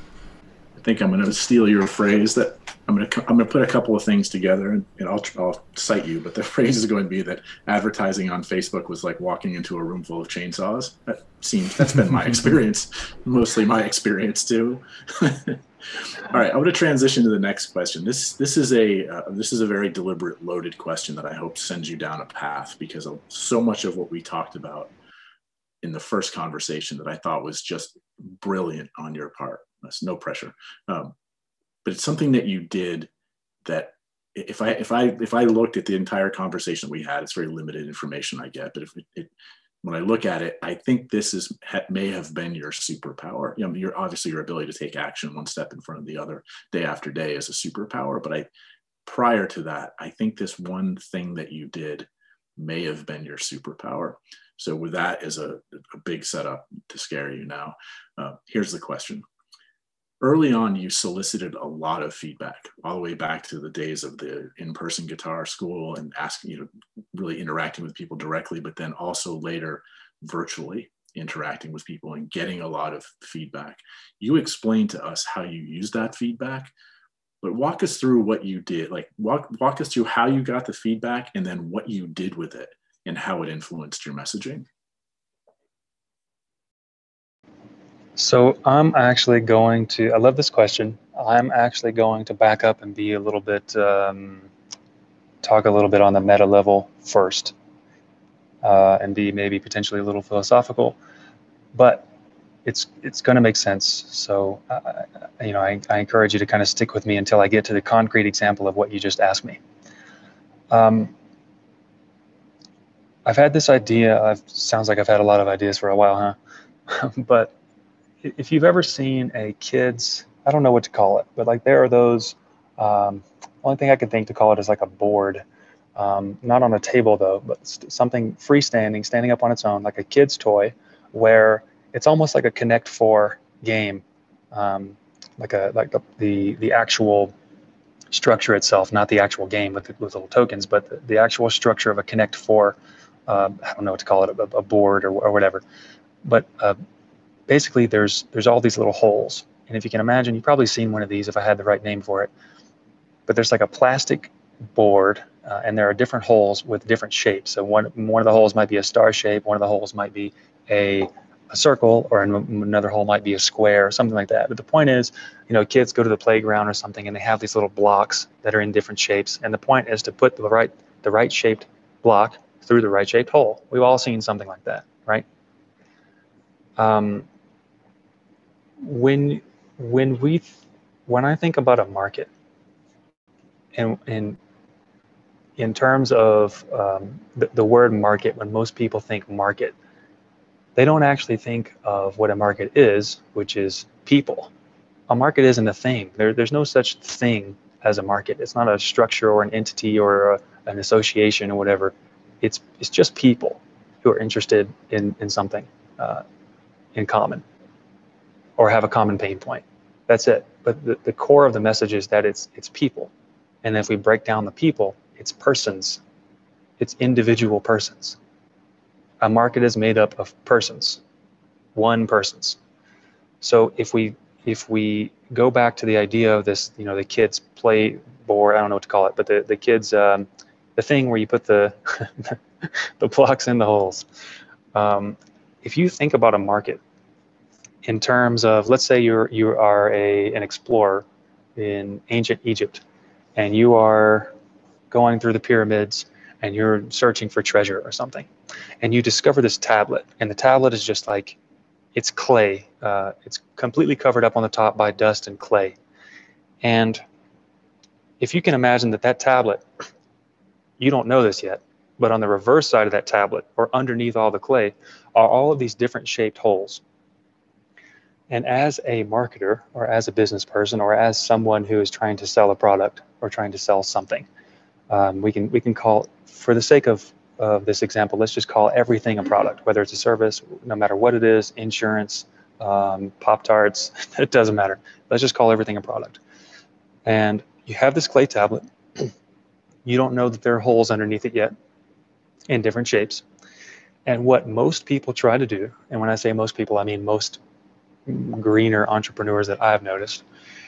I think I'm going to steal your phrase that I'm going to I'm going to put a couple of things together, and, and I'll I'll cite you. But the phrase is going to be that advertising on Facebook was like walking into a room full of chainsaws. That seems that's been my experience, mostly my experience too. All right, I want to transition to the next question. This this is a uh, this is a very deliberate, loaded question that I hope sends you down a path, because of so much of what we talked about in the first conversation that I thought was just brilliant on your part. That's no pressure, um, but it's something that you did that if I if I if I looked at the entire conversation we had, it's very limited information I get, but if it, it when I look at it, I think this is may have been your superpower. You know, you're obviously your ability to take action one step in front of the other day after day is a superpower. But I, prior to that, I think this one thing that you did may have been your superpower. So with that as a, a big setup to scare you now, uh, here's the question. Early on, you solicited a lot of feedback, all the way back to the days of the in-person guitar school and asking, you know, really interacting with people directly, but then also later virtually interacting with people and getting a lot of feedback. You explained to us how you used that feedback, but walk us through what you did. Like walk, walk us through how you got the feedback and then what you did with it and how it influenced your messaging. So I'm actually going to, I love this question. I'm actually going to back up and be a little bit, um, talk a little bit on the meta level first, uh, and be maybe potentially a little philosophical, but it's it's going to make sense. So, uh, you know, I, I encourage you to kind of stick with me until I get to the concrete example of what you just asked me. Um, I've had this idea, I've, sounds like I've had a lot of ideas for a while, huh? But if you've ever seen a kid's, I don't know what to call it, but like there are those, um, only thing I could think to call it is like a board, um, not on a table though, but something freestanding, standing up on its own, like a kid's toy, where it's almost like a Connect Four game, um, like a like the, the the actual structure itself, not the actual game with, with little tokens, but the, the actual structure of a Connect Four, uh, I don't know what to call it, a, a board or, or whatever, but uh, basically there's there's all these little holes. And if you can imagine, you've probably seen one of these if I had the right name for it, but there's like a plastic board uh, and there are different holes with different shapes. So one, one of the holes might be a star shape, one of the holes might be a, a circle, or another hole might be a square or something like that. But the point is, you know, kids go to the playground or something and they have these little blocks that are in different shapes. And the point is to put the right, the right shaped block through the right shaped hole. We've all seen something like that, right? Um, when when we when I think about a market, and in in terms of um, the, the word market, when most people think market, they don't actually think of what a market is, which is people. A market isn't a thing. There, there's no such thing as a market. It's not a structure or an entity or a, an association or whatever. It's it's just people who are interested in in something uh, in common, or have a common pain point. That's it. But the, the core of the message is that it's it's people. And if we break down the people, it's persons. It's individual persons. A market is made up of persons, one persons. So if we if we go back to the idea of this, you know, the kids play board, I don't know what to call it, but the, the kids, um, the thing where you put the, the blocks in the holes. Um, if you think about a market, in terms of, let's say you're you are a an explorer in ancient Egypt, and you are going through the pyramids, and you're searching for treasure or something, and you discover this tablet, and the tablet is just like, it's clay. Uh, it's completely covered up on the top by dust and clay. And if you can imagine that that tablet, you don't know this yet, but on the reverse side of that tablet, or underneath all the clay, are all of these different shaped holes. And as a marketer, or as a business person, or as someone who is trying to sell a product or trying to sell something, um, we can we can call, for the sake of of this example, let's just call everything a product, whether it's a service, no matter what it is, insurance, um, Pop-Tarts, it doesn't matter. Let's just call everything a product. And you have this clay tablet. You don't know that there are holes underneath it yet in different shapes. And what most people try to do, and when I say most people, I mean most greener entrepreneurs that I've noticed,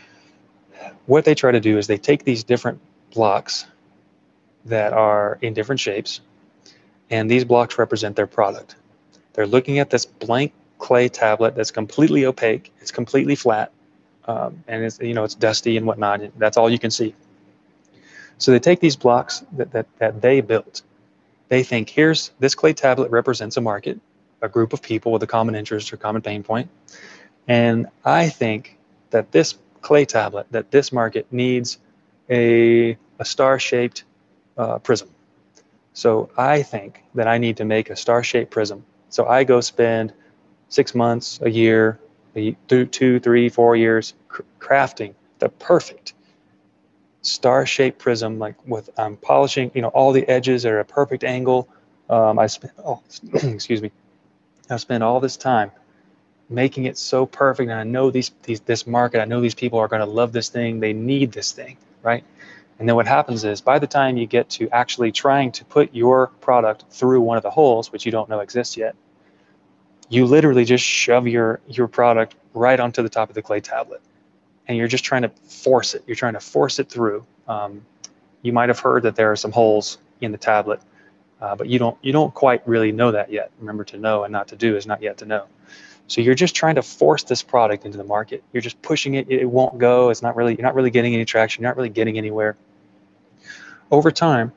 what they try to do is they take these different blocks that are in different shapes, and these blocks represent their product. They're looking at this blank clay tablet that's completely opaque, it's completely flat, um, and it's, you know, it's dusty and whatnot, and that's all you can see. So they take these blocks that, that, that they built. They think, here's, this clay tablet represents a market, a group of people with a common interest or common pain point. And I think that this clay tablet, that this market needs a, a star-shaped uh, prism. So I think that I need to make a star-shaped prism. So I go spend six months, a year, a, two, two, three, four years cr crafting the perfect star-shaped prism, like with um, polishing, you know, all the edges are a perfect angle. Um, I spent, oh, excuse me, I spent all this time making it so perfect, and I know these, these this market, I know these people are going to love this thing. They need this thing, right? And then what happens is, by the time you get to actually trying to put your product through one of the holes, which you don't know exists yet, you literally just shove your your product right onto the top of the clay tablet. And you're just trying to force it. You're trying to force it through. Um, you might have heard that there are some holes in the tablet, uh, but you don't you don't quite really know that yet. Remember, to know and not to do is not yet to know. So you're just trying to force this product into the market. You're just pushing it. It won't go. It's not really, you're not really getting any traction. You're not really getting anywhere. Over time,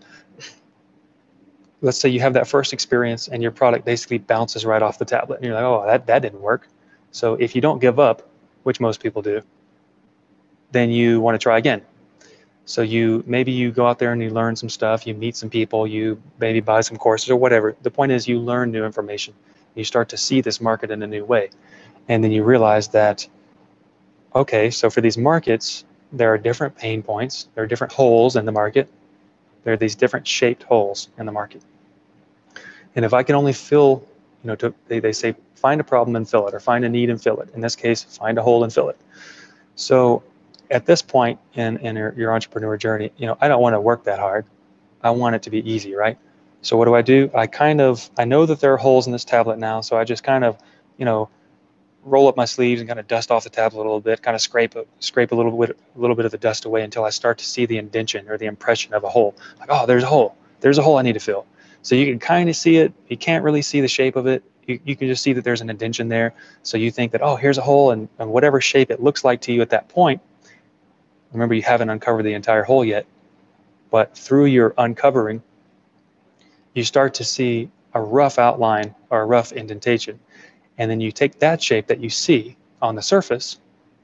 let's say you have that first experience and your product basically bounces right off the tablet. And you're like, oh, that, that didn't work. So if you don't give up, which most people do, then you want to try again. So you maybe you go out there and you learn some stuff, you meet some people, you maybe buy some courses or whatever. The point is, you learn new information. You start to see this market in a new way. And then you realize that, okay, so for these markets, there are different pain points. There are different holes in the market. There are these different shaped holes in the market. And if I can only fill, you know, to, they, they say, find a problem and fill it, or find a need and fill it. In this case, find a hole and fill it. So at this point in, in your, your entrepreneur journey, you know, I don't want to work that hard. I want it to be easy, right? So what do I do? I kind of, I know that there are holes in this tablet now, so I just kind of, you know, roll up my sleeves and kind of dust off the tablet a little bit, kind of scrape a, scrape a little bit, a little bit of the dust away until I start to see the indention or the impression of a hole. Like, oh, there's a hole. There's a hole I need to fill. So you can kind of see it. You can't really see the shape of it. You, you can just see that there's an indention there. So you think that, oh, here's a hole, and, and whatever shape it looks like to you at that point, remember, you haven't uncovered the entire hole yet, but through your uncovering, you start to see a rough outline or a rough indentation. And then you take that shape that you see on the surface,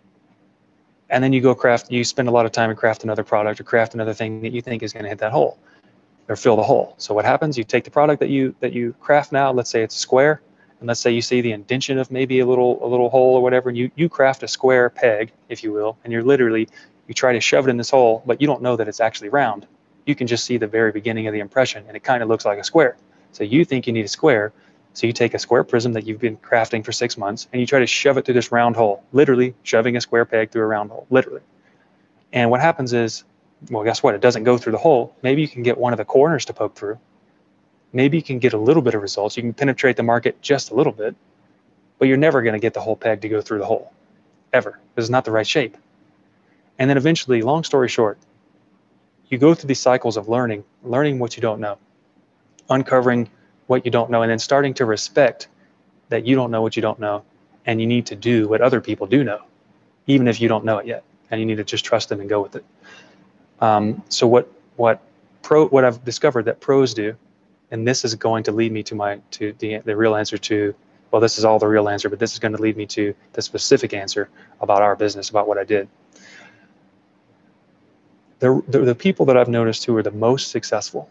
and then you go craft, you spend a lot of time and craft another product or craft another thing that you think is going to hit that hole or fill the hole. So what happens? You take the product that you that you craft now, let's say it's a square, and let's say you see the indention of maybe a little a little hole or whatever, and you, you craft a square peg, if you will, and you're literally, you try to shove it in this hole, but you don't know that it's actually round. You can just see the very beginning of the impression, and it kind of looks like a square. So you think you need a square, so you take a square prism that you've been crafting for six months, and you try to shove it through this round hole, literally shoving a square peg through a round hole, literally. And what happens is, well, guess what? It doesn't go through the hole. Maybe you can get one of the corners to poke through. Maybe you can get a little bit of results. You can penetrate the market just a little bit, but you're never going to get the whole peg to go through the hole, ever. This is not the right shape. And then eventually, long story short, you go through these cycles of learning, learning what you don't know, uncovering what you don't know, and then starting to respect that you don't know what you don't know, and you need to do what other people do know, even if you don't know it yet, and you need to just trust them and go with it. Um, so what what pro, what I've discovered that pros do, and this is going to lead me to my to the the real answer to, well, this is all the real answer, but this is going to lead me to the specific answer about our business, about what I did. The, the, the people that I've noticed who are the most successful,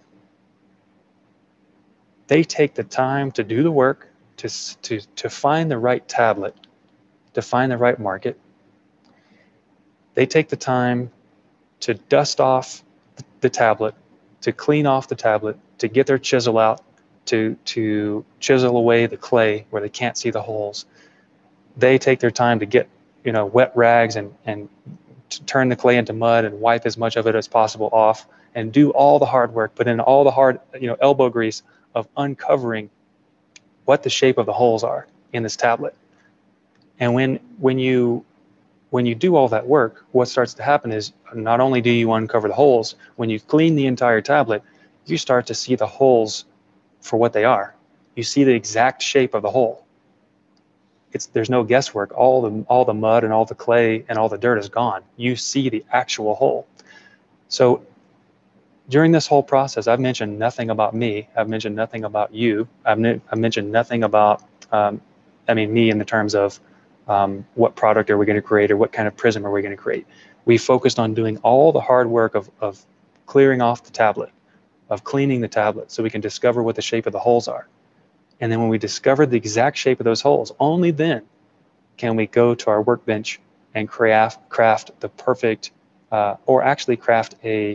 they take the time to do the work, to, to, to find the right tablet, to find the right market. They take the time to dust off the tablet, to clean off the tablet, to get their chisel out, to, to chisel away the clay where they can't see the holes. They take their time to get, you know, wet rags and, and to turn the clay into mud and wipe as much of it as possible off and do all the hard work, put in all the hard, you know, elbow grease of uncovering what the shape of the holes are in this tablet. And when, when you, when you do all that work, what starts to happen is not only do you uncover the holes, when you clean the entire tablet, you start to see the holes for what they are. You see the exact shape of the hole. It's, there's no guesswork. All the, all the mud and all the clay and all the dirt is gone. You see the actual hole. So during this whole process, I've mentioned nothing about me. I've mentioned nothing about you. I've, I've mentioned nothing about, um, I mean, me in the terms of um, what product are we going to create or what kind of prism are we going to create. We focused on doing all the hard work of, of clearing off the tablet, of cleaning the tablet so we can discover what the shape of the holes are. And then when we discover the exact shape of those holes, only then can we go to our workbench and craft, craft the perfect, uh, or actually craft a,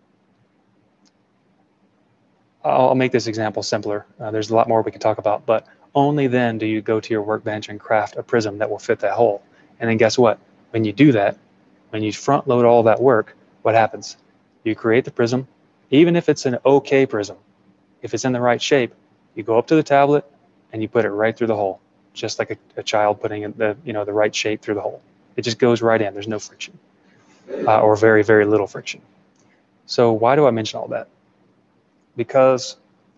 I'll make this example simpler. Uh, there's a lot more we can talk about, but only then do you go to your workbench and craft a prism that will fit that hole. And then guess what? When you do that, when you front load all that work, what happens? You create the prism, even if it's an okay prism, if it's in the right shape, you go up to the tablet and you put it right through the hole, just like a, a child putting in the, you know, the right shape through the hole. It just goes right in. There's no friction, uh, or very, very little friction. So why do I mention all that? Because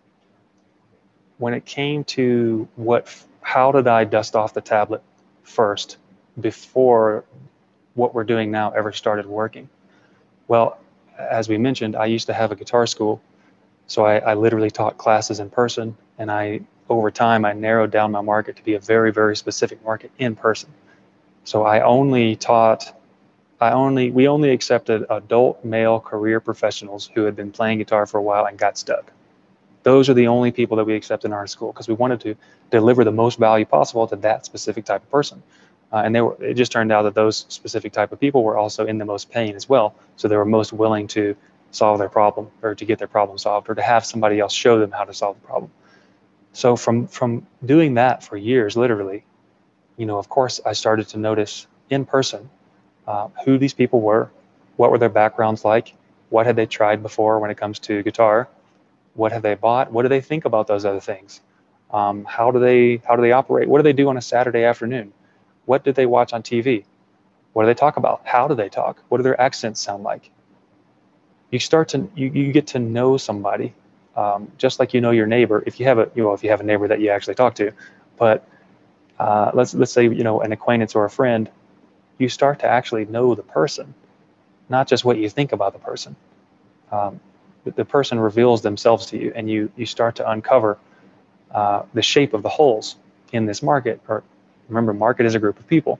when it came to what, how did I dust off the tablet first before what we're doing now ever started working? Well, as we mentioned, I used to have a guitar school. So I, I literally taught classes in person, and I, over time, I narrowed down my market to be a very, very specific market in person. So I only taught, I only, we only accepted adult male career professionals who had been playing guitar for a while and got stuck. Those are the only people that we accept in our school because we wanted to deliver the most value possible to that specific type of person. Uh, and they were, it just turned out that those specific type of people were also in the most pain as well. So they were most willing to solve their problem or to get their problem solved or to have somebody else show them how to solve the problem. So from, from doing that for years, literally, you know, of course, I started to notice in person uh, who these people were, what were their backgrounds like, what had they tried before when it comes to guitar, what have they bought, what do they think about those other things, um, how do they how do they operate, what do they do on a Saturday afternoon, what did they watch on T V, what do they talk about, how do they talk, what do their accents sound like. You start to you, you get to know somebody, um, just like you know your neighbor. If you have a you know if you have a neighbor that you actually talk to, but uh, let's let's say you know an acquaintance or a friend, you start to actually know the person, not just what you think about the person. Um, the, the person reveals themselves to you, and you you start to uncover uh, the shape of the holes in this market. Or remember, market is a group of people.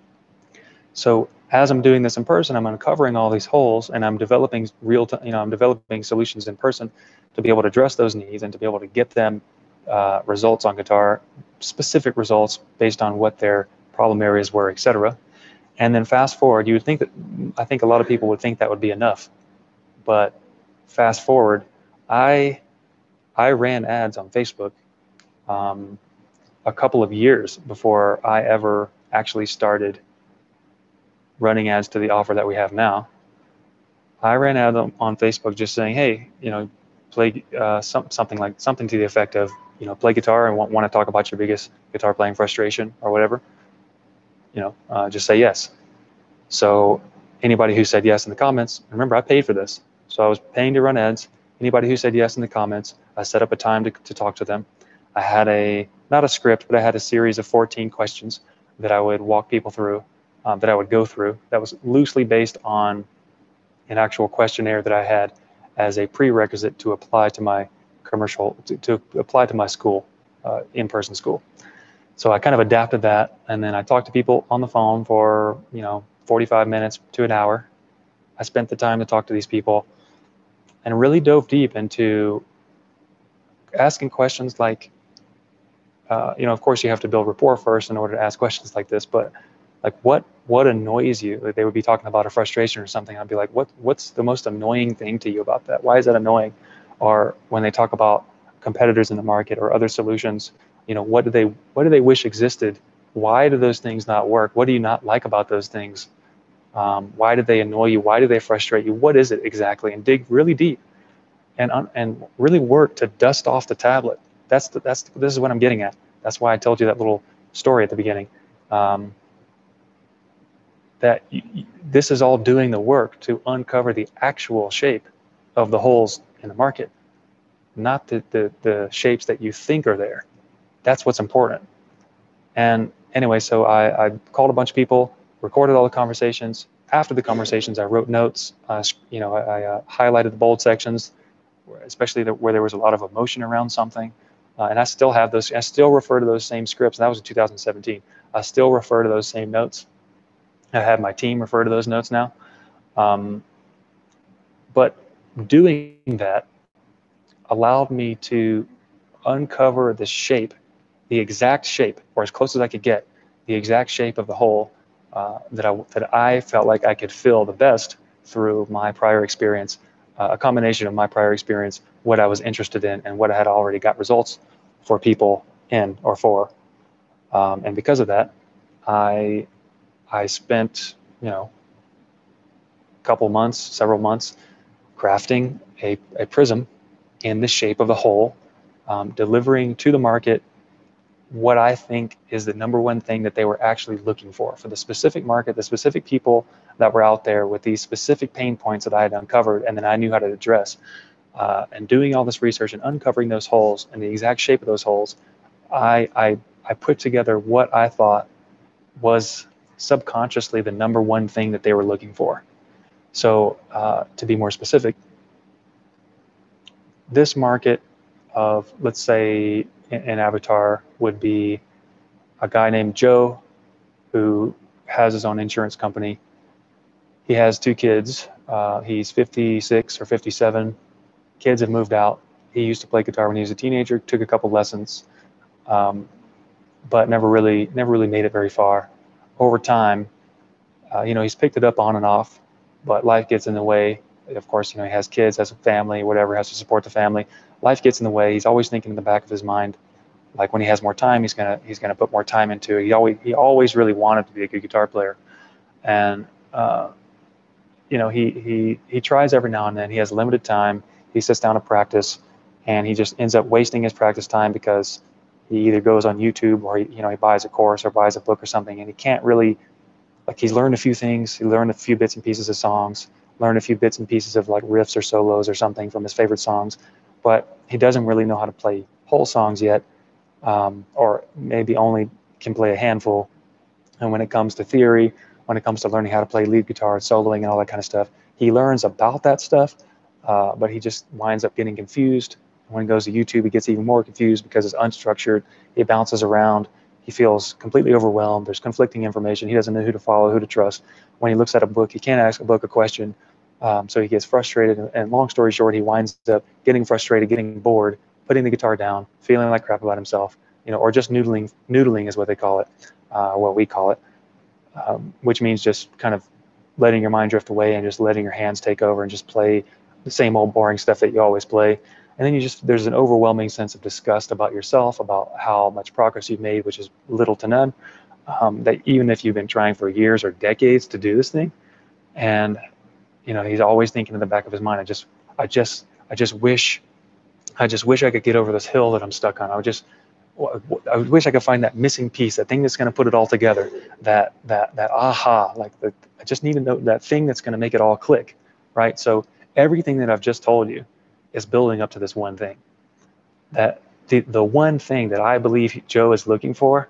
So as I'm doing this in person, I'm uncovering all these holes, and I'm developing real, you know, I'm developing solutions in person to be able to address those needs and to be able to get them uh, results on guitar, specific results based on what their problem areas were, et cetera. And then fast forward, you would think that, I think a lot of people would think that would be enough, but fast forward, I, I ran ads on Facebook um, a couple of years before I ever actually started running ads to the offer that we have now. I ran out on, on Facebook just saying, hey, you know, play uh, some, something like something to the effect of, you know, play guitar and want, want to talk about your biggest guitar playing frustration or whatever. You know, uh, just say yes. So anybody who said yes in the comments, remember I paid for this. So I was paying to run ads. Anybody who said yes in the comments, I set up a time to, to talk to them. I had a, not a script, but I had a series of fourteen questions that I would walk people through. Um, that I would go through that was loosely based on an actual questionnaire that I had as a prerequisite to apply to my commercial, to, to apply to my school, uh, in-person school. So I kind of adapted that, and then I talked to people on the phone for, you know, forty-five minutes to an hour. I spent the time to talk to these people and really dove deep into asking questions like, uh, you know, of course you have to build rapport first in order to ask questions like this, but like what what annoys you? Like they would be talking about a frustration or something. I'd be like, what what's the most annoying thing to you about that? Why is that annoying? Or when they talk about competitors in the market or other solutions, you know, what do they what do they wish existed? Why do those things not work? What do you not like about those things? Um, why do they annoy you? Why do they frustrate you? What is it exactly? And dig really deep, and and really work to dust off the tablet. That's the, that's this is what I'm getting at. That's why I told you that little story at the beginning. Um, that you, you, this is all doing the work to uncover the actual shape of the holes in the market, not the, the, the shapes that you think are there. That's what's important. And anyway, so I, I called a bunch of people, recorded all the conversations. After the conversations, I wrote notes. Uh, you know, I, I uh, highlighted the bold sections, especially the, where there was a lot of emotion around something. Uh, and I still have those. I still refer to those same scripts. That was in two thousand seventeen. I still refer to those same notes. I have my team refer to those notes now. Um, but doing that allowed me to uncover the shape, the exact shape, or as close as I could get, the exact shape of the hole uh, that I that I felt like I could fill the best through my prior experience, uh, a combination of my prior experience, what I was interested in, and what I had already got results for people in or for. Um, and because of that, I I spent, you know, a couple months, several months, crafting a, a prism in the shape of the hole, um, delivering to the market what I think is the number one thing that they were actually looking for, for the specific market, the specific people that were out there with these specific pain points that I had uncovered and that I knew how to address. Uh, and doing all this research and uncovering those holes and the exact shape of those holes, I, I, I put together what I thought was subconsciously the number one thing that they were looking for. So uh, to be more specific, this market of, let's say, an avatar would be a guy named Joe who has his own insurance company. He has two kids. Uh, he's fifty-six or fifty-seven. Kids have moved out. He used to play guitar when he was a teenager, took a couple lessons, um, but never really, never really made it very far. Over time, uh, you know, he's picked it up on and off, but life gets in the way. Of course, you know, he has kids, has a family, whatever, has to support the family. Life gets in the way. He's always thinking in the back of his mind, like when he has more time, he's gonna he's gonna put more time into it. He always he always really wanted to be a good guitar player, and uh, you know, he he he tries every now and then. He has limited time. He sits down to practice, and he just ends up wasting his practice time because he either goes on YouTube or he, you know, he buys a course or buys a book or something, and he can't really, like, he's learned a few things. He learned a few bits and pieces of songs, learned a few bits and pieces of like riffs or solos or something from his favorite songs, but he doesn't really know how to play whole songs yet, um, or maybe only can play a handful. And when it comes to theory, when it comes to learning how to play lead guitar, soloing, and all that kind of stuff, he learns about that stuff, uh, but he just winds up getting confused. When he goes to YouTube, he gets even more confused because it's unstructured. He bounces around. He feels completely overwhelmed. There's conflicting information. He doesn't know who to follow, who to trust. When he looks at a book, he can't ask a book a question. Um, so he gets frustrated. And, and long story short, he winds up getting frustrated, getting bored, putting the guitar down, feeling like crap about himself, you know, or just noodling. Noodling is what they call it, uh, what we call it, um, which means just kind of letting your mind drift away and just letting your hands take over and just play the same old boring stuff that you always play. And then you just, there's an overwhelming sense of disgust about yourself, about how much progress you've made, which is little to none. Um, that even if you've been trying for years or decades to do this thing, and you know, he's always thinking in the back of his mind, I just, I just, I just wish, I just wish I could get over this hill that I'm stuck on. I would just, I would wish I could find that missing piece, that thing that's going to put it all together, that, that, that aha, like the, I just need to know that thing that's going to make it all click, right? So everything that I've just told you is building up to this one thing. That the, the one thing that I believe Joe is looking for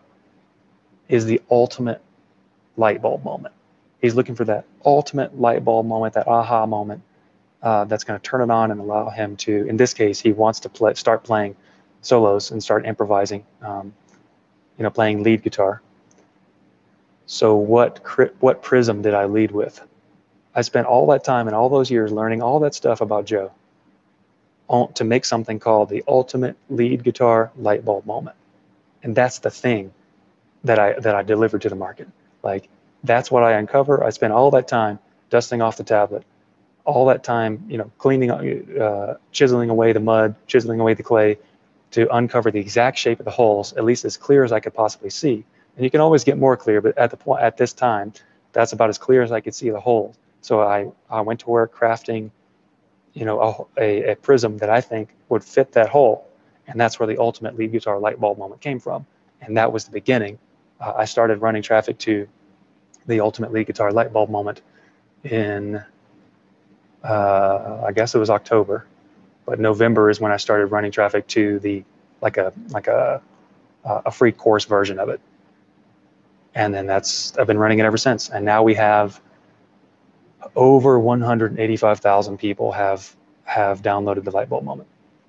is the ultimate light bulb moment. He's looking for that ultimate light bulb moment, that aha moment, uh, that's going to turn it on and allow him to, in this case, he wants to play, start playing solos and start improvising, um, you know, playing lead guitar. So what what prism did I lead with? I spent all that time and all those years learning all that stuff about Joe to make something called the ultimate lead guitar light bulb moment. And that's the thing that I that I delivered to the market. Like, that's what I uncover. I spent all that time dusting off the tablet, all that time, you know, cleaning, uh, chiseling away the mud, chiseling away the clay to uncover the exact shape of the holes, at least as clear as I could possibly see. And you can always get more clear, but at the point, at this time, that's about as clear as I could see the holes. So I, I went to work crafting, you know, a, a, a prism that I think would fit that hole. And that's where the ultimate lead guitar light bulb moment came from. And that was the beginning. Uh, I started running traffic to the ultimate lead guitar light bulb moment in, uh, I guess it was October, but November is when I started running traffic to the, like a, like a, a free course version of it. And then that's, I've been running it ever since. And now we have over one hundred eighty-five thousand people have, have downloaded the light bulb moment.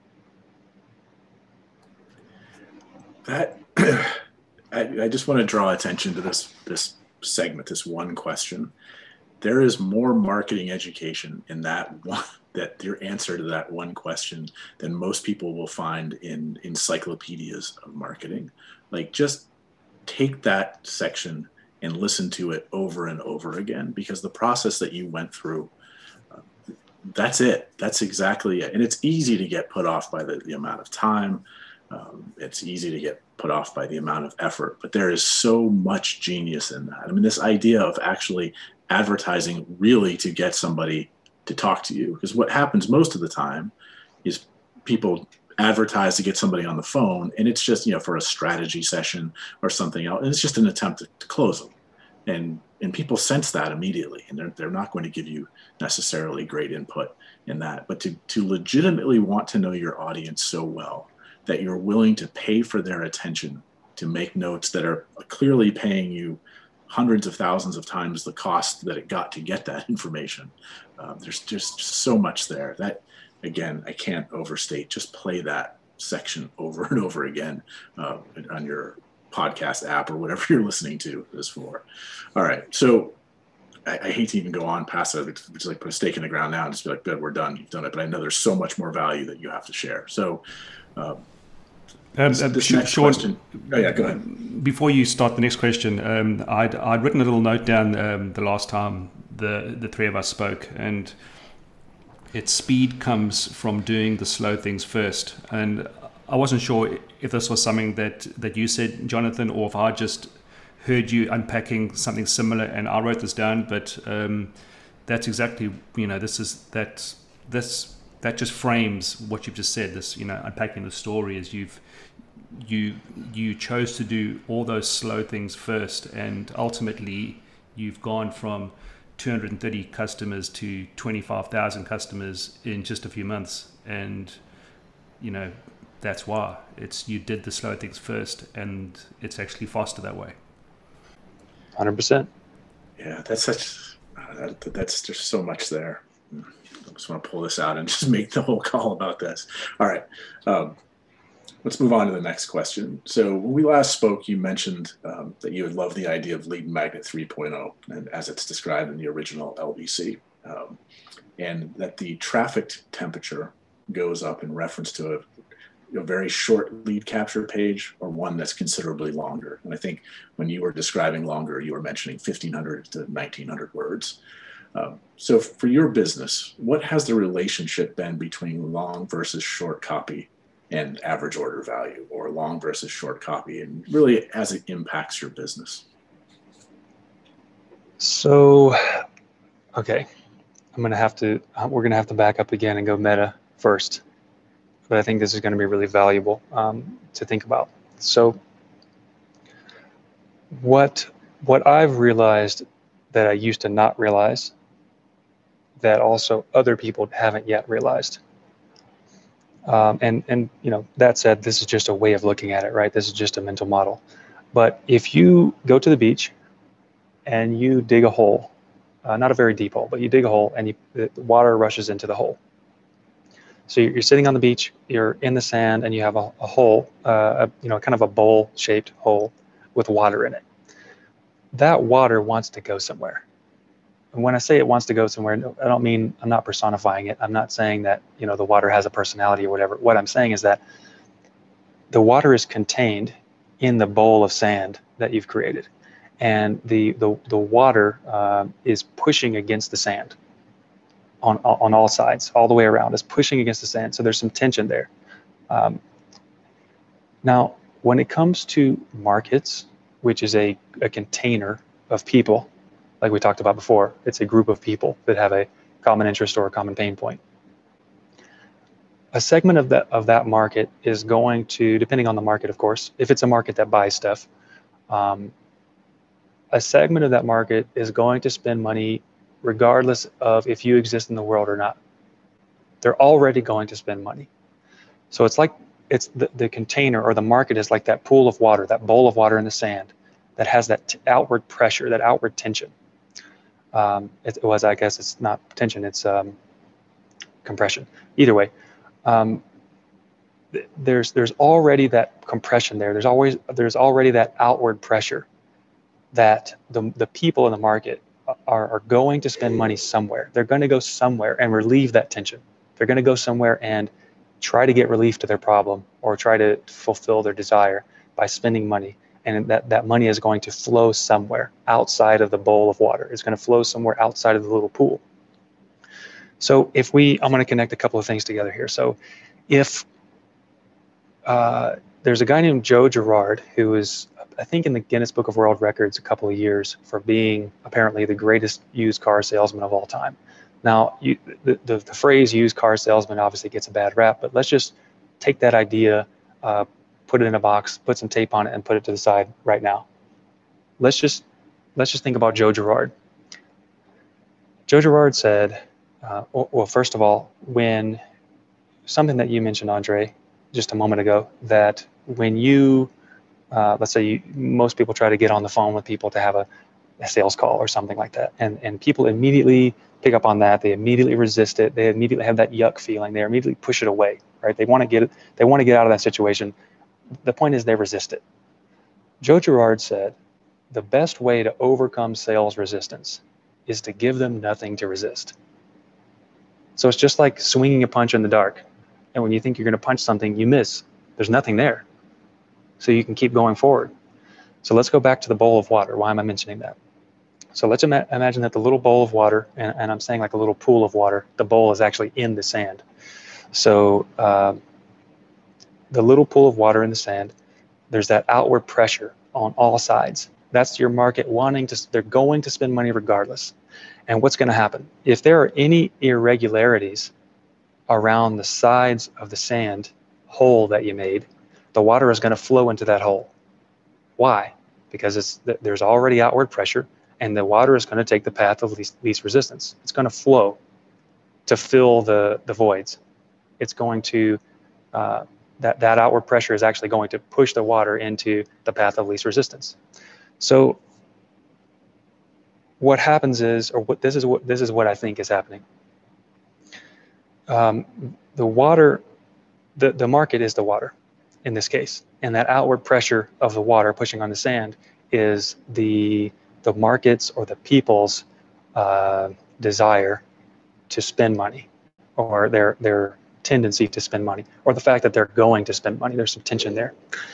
That, I, I just want to draw attention to this, this segment, this one question. There is more marketing education in that one, that your answer to that one question than most people will find in encyclopedias of marketing. Like, just take that section and listen to it over and over again, because the process that you went through, uh, that's it. That's exactly it. And it's easy to get put off by the, the amount of time. Um, it's easy to get put off by the amount of effort, but there is so much genius in that. I mean, this idea of actually advertising really to get somebody to talk to you, because what happens most of the time is people advertise to get somebody on the phone, and it's just, you know, for a strategy session or something else, and it's just an attempt to, to close them. And and people sense that immediately, and they're, they're not going to give you necessarily great input in that. But to, to legitimately want to know your audience so well that you're willing to pay for their attention, to make notes that are clearly paying you hundreds of thousands of times the cost that it got to get that information. Um, there's just so much there that, again, I can't overstate. Just play that section over and over again uh, on your podcast app or whatever you're listening to this for. All right. So I, I hate to even go on past it. It's just like put a stake in the ground now and just be like, good, we're done. You've done it. But I know there's so much more value that you have to share. So uh, Um, this, this Sh- next Sean, question. Oh, yeah, go ahead. Before you start the next question, um, I'd, I'd written a little note down um, the last time the, the three of us spoke, and its speed comes from doing the slow things first. And I wasn't sure if this was something that, that you said, Jonathan, or if I just heard you unpacking something similar and I wrote this down, but um, that's exactly, you know, this is, that, this, that just frames what you've just said, this, you know, unpacking the story is you've, you you chose to do all those slow things first, and ultimately you've gone from two hundred thirty customers to twenty-five thousand customers in just a few months. And you know, that's why it's, you did the slow things first, and it's actually faster that way. one hundred percent. Yeah, that's such, uh, that, that's, there's so much there. I just want to pull this out and just make the whole call about this. All right. Um, Let's move on to the next question. So when we last spoke, you mentioned um, that you would love the idea of Lead Magnet three point oh, and as it's described in the original L V C, um, and that the traffic temperature goes up in reference to a, a very short lead capture page or one that's considerably longer. And I think when you were describing longer, you were mentioning fifteen hundred to nineteen hundred words. Um, so for your business, what has the relationship been between long versus short copy and average order value, or long versus short copy, and really as it impacts your business? So, okay, I'm going to have to, we're going to have to back up again and go meta first, but I think this is going to be really valuable um, to think about. So what, what I've realized that I used to not realize, that also other people haven't yet realized. Um, and, and, you know, that said, this is just a way of looking at it, right? This is just a mental model. But if you go to the beach and you dig a hole uh, not a very deep hole, but you dig a hole and you, the water rushes into the hole. So you're sitting on the beach, you're in the sand, and you have a, a hole, uh, a, you know, kind of a bowl-shaped hole with water in it. That water wants to go somewhere. And when I say it wants to go somewhere, I don't mean, I'm not personifying it. I'm not saying that, you know, the water has a personality or whatever. What I'm saying is that the water is contained in the bowl of sand that you've created. And the, the, the water uh, is pushing against the sand on, on all sides, all the way around. It's pushing against the sand. So there's some tension there. Um, now, when it comes to markets, which is a, a container of people, like we talked about before, it's a group of people that have a common interest or a common pain point. A segment of that, of that market is going to, depending on the market, of course, if it's a market that buys stuff, um, a segment of that market is going to spend money regardless of if you exist in the world or not. They're already going to spend money. So it's like, it's the, the container or the market is like that pool of water, that bowl of water in the sand that has that t outward pressure, that outward tension. Um, it was, I guess it's not tension, it's um, compression. Either way, um, th there's there's already that compression there. There's always there's already that outward pressure that the the people in the market are, are going to spend money somewhere. They're going to go somewhere and relieve that tension. They're going to go somewhere and try to get relief to their problem or try to fulfill their desire by spending money. And that, that money is going to flow somewhere outside of the bowl of water. It's going to flow somewhere outside of the little pool. So if we, I'm going to connect a couple of things together here. So if uh, there's a guy named Joe Girard, who is, I think, in the Guinness Book of World Records a couple of years for being apparently the greatest used car salesman of all time. Now, you, the, the, the phrase used car salesman obviously gets a bad rap, but let's just take that idea, uh, put it in a box, put some tape on it, and put it to the side right now. Let's just let's just think about Joe Girard. Joe Girard said, uh, well, first of all, when something that you mentioned, Andre, just a moment ago, that when you, uh, let's say you, most people try to get on the phone with people to have a, a sales call or something like that, and and people immediately pick up on that. They immediately resist it. They immediately have that yuck feeling. They immediately push it away, right? They want to get it. They want to get out of that situation. The point is they resist it. Joe Girard said, the best way to overcome sales resistance is to give them nothing to resist. So it's just like swinging a punch in the dark. And when you think you're going to punch something, you miss. There's nothing there. So you can keep going forward. So let's go back to the bowl of water. Why am I mentioning that? So let's ima imagine that the little bowl of water, and, and I'm saying like a little pool of water, the bowl is actually in the sand. So uh, the little pool of water in the sand, there's that outward pressure on all sides. That's your market wanting to, they're going to spend money regardless. And what's going to happen? If there are any irregularities around the sides of the sand hole that you made, the water is going to flow into that hole. Why? Because it's, there's already outward pressure, and the water is going to take the path of least, least resistance. It's going to flow to fill the, the voids. It's going to, uh, that, that outward pressure is actually going to push the water into the path of least resistance. So what happens is, or what this is what this is what I think is happening. Um, the water, the, the market is the water in this case, and that outward pressure of the water pushing on the sand is the the market's or the people's uh, desire to spend money, or their their tendency to spend money, or the fact that they're going to spend money. There's some tension there.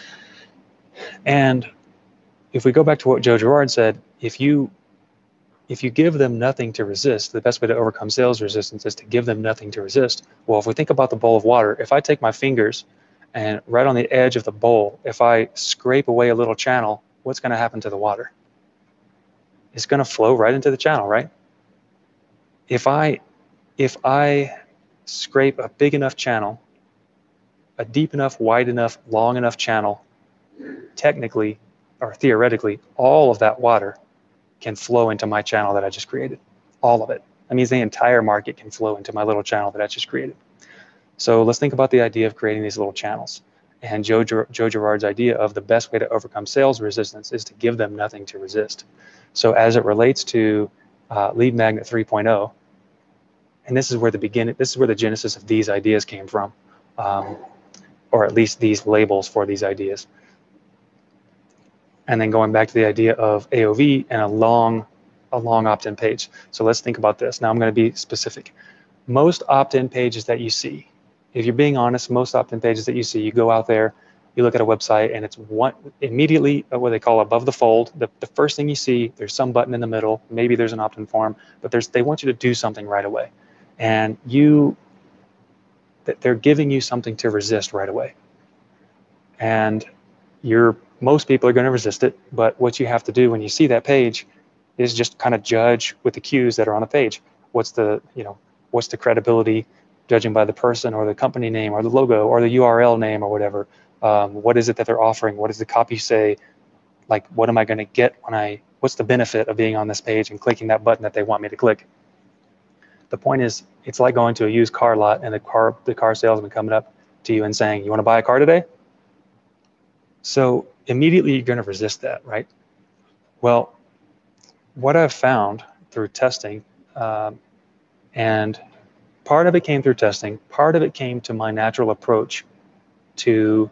And if we go back to what Joe Girard said, if you if you give them nothing to resist, the best way to overcome sales resistance is to give them nothing to resist. Well, if we think about the bowl of water, if I take my fingers and right on the edge of the bowl, if I scrape away a little channel, what's going to happen to the water? It's going to flow right into the channel, right? If I if I scrape a big enough channel, a deep enough, wide enough, long enough channel, technically or theoretically, all of that water can flow into my channel that I just created. All of it. That means the entire market can flow into my little channel that I just created. So let's think about the idea of creating these little channels. And Joe, Joe Girard's idea of the best way to overcome sales resistance is to give them nothing to resist. So as it relates to uh, Lead Magnet three point oh. And this is where the beginning, this is where the genesis of these ideas came from, um, or at least these labels for these ideas. And then going back to the idea of A O V and a long, a long opt-in page. So let's think about this. Now I'm going to be specific. Most opt-in pages that you see, if you're being honest, most opt-in pages that you see, you go out there, you look at a website, and it's one immediately what they call above the fold. The, the first thing you see, there's some button in the middle. Maybe there's an opt-in form, but there's they want you to do something right away. And you, they're giving you something to resist right away. And you're, most people are going to resist it, but what you have to do when you see that page is just kind of judge with the cues that are on the page. What's the, you know, what's the credibility, judging by the person or the company name or the logo or the U R L name or whatever. Um, what is it that they're offering? What does the copy say? Like, what am I going to get when I, what's the benefit of being on this page and clicking that button that they want me to click? The point is, it's like going to a used car lot and the car, the car salesman coming up to you and saying, you want to buy a car today? So immediately you're going to resist that, right? Well, what I've found through testing, um, and part of it came through testing, part of it came to my natural approach to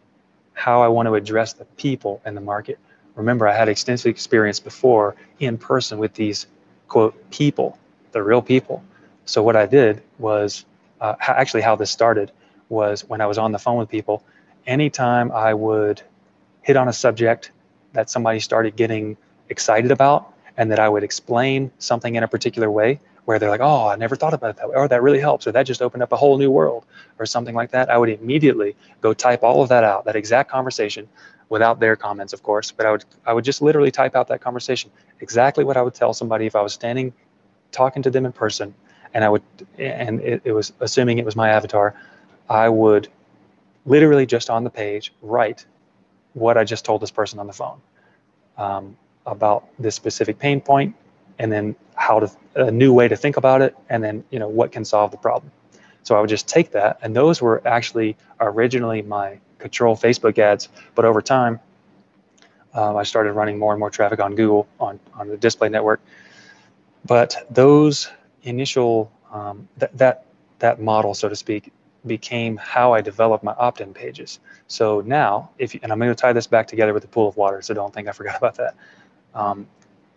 how I want to address the people in the market. Remember, I had extensive experience before in person with these, quote, people, the real people. So what I did was, uh, actually how this started was when I was on the phone with people, anytime I would hit on a subject that somebody started getting excited about and that I would explain something in a particular way where they're like, oh, I never thought about it that way, or that really helps, or that just opened up a whole new world, or something like that, I would immediately go type all of that out, that exact conversation, without their comments, of course, but I would I would just literally type out that conversation, exactly what I would tell somebody if I was standing talking to them in person, and I would, and it, it was, assuming it was my avatar, I would literally just on the page write what I just told this person on the phone um, about this specific pain point, and then how to, a new way to think about it, and then, you know, what can solve the problem. So I would just take that, and those were actually originally my control Facebook ads, but over time, um, I started running more and more traffic on Google, on, on the display network. But those initial, um, th that, that model, so to speak, became how I developed my opt-in pages. So now, if you, and I'm going to tie this back together with the pool of water, so don't think I forgot about that. Um,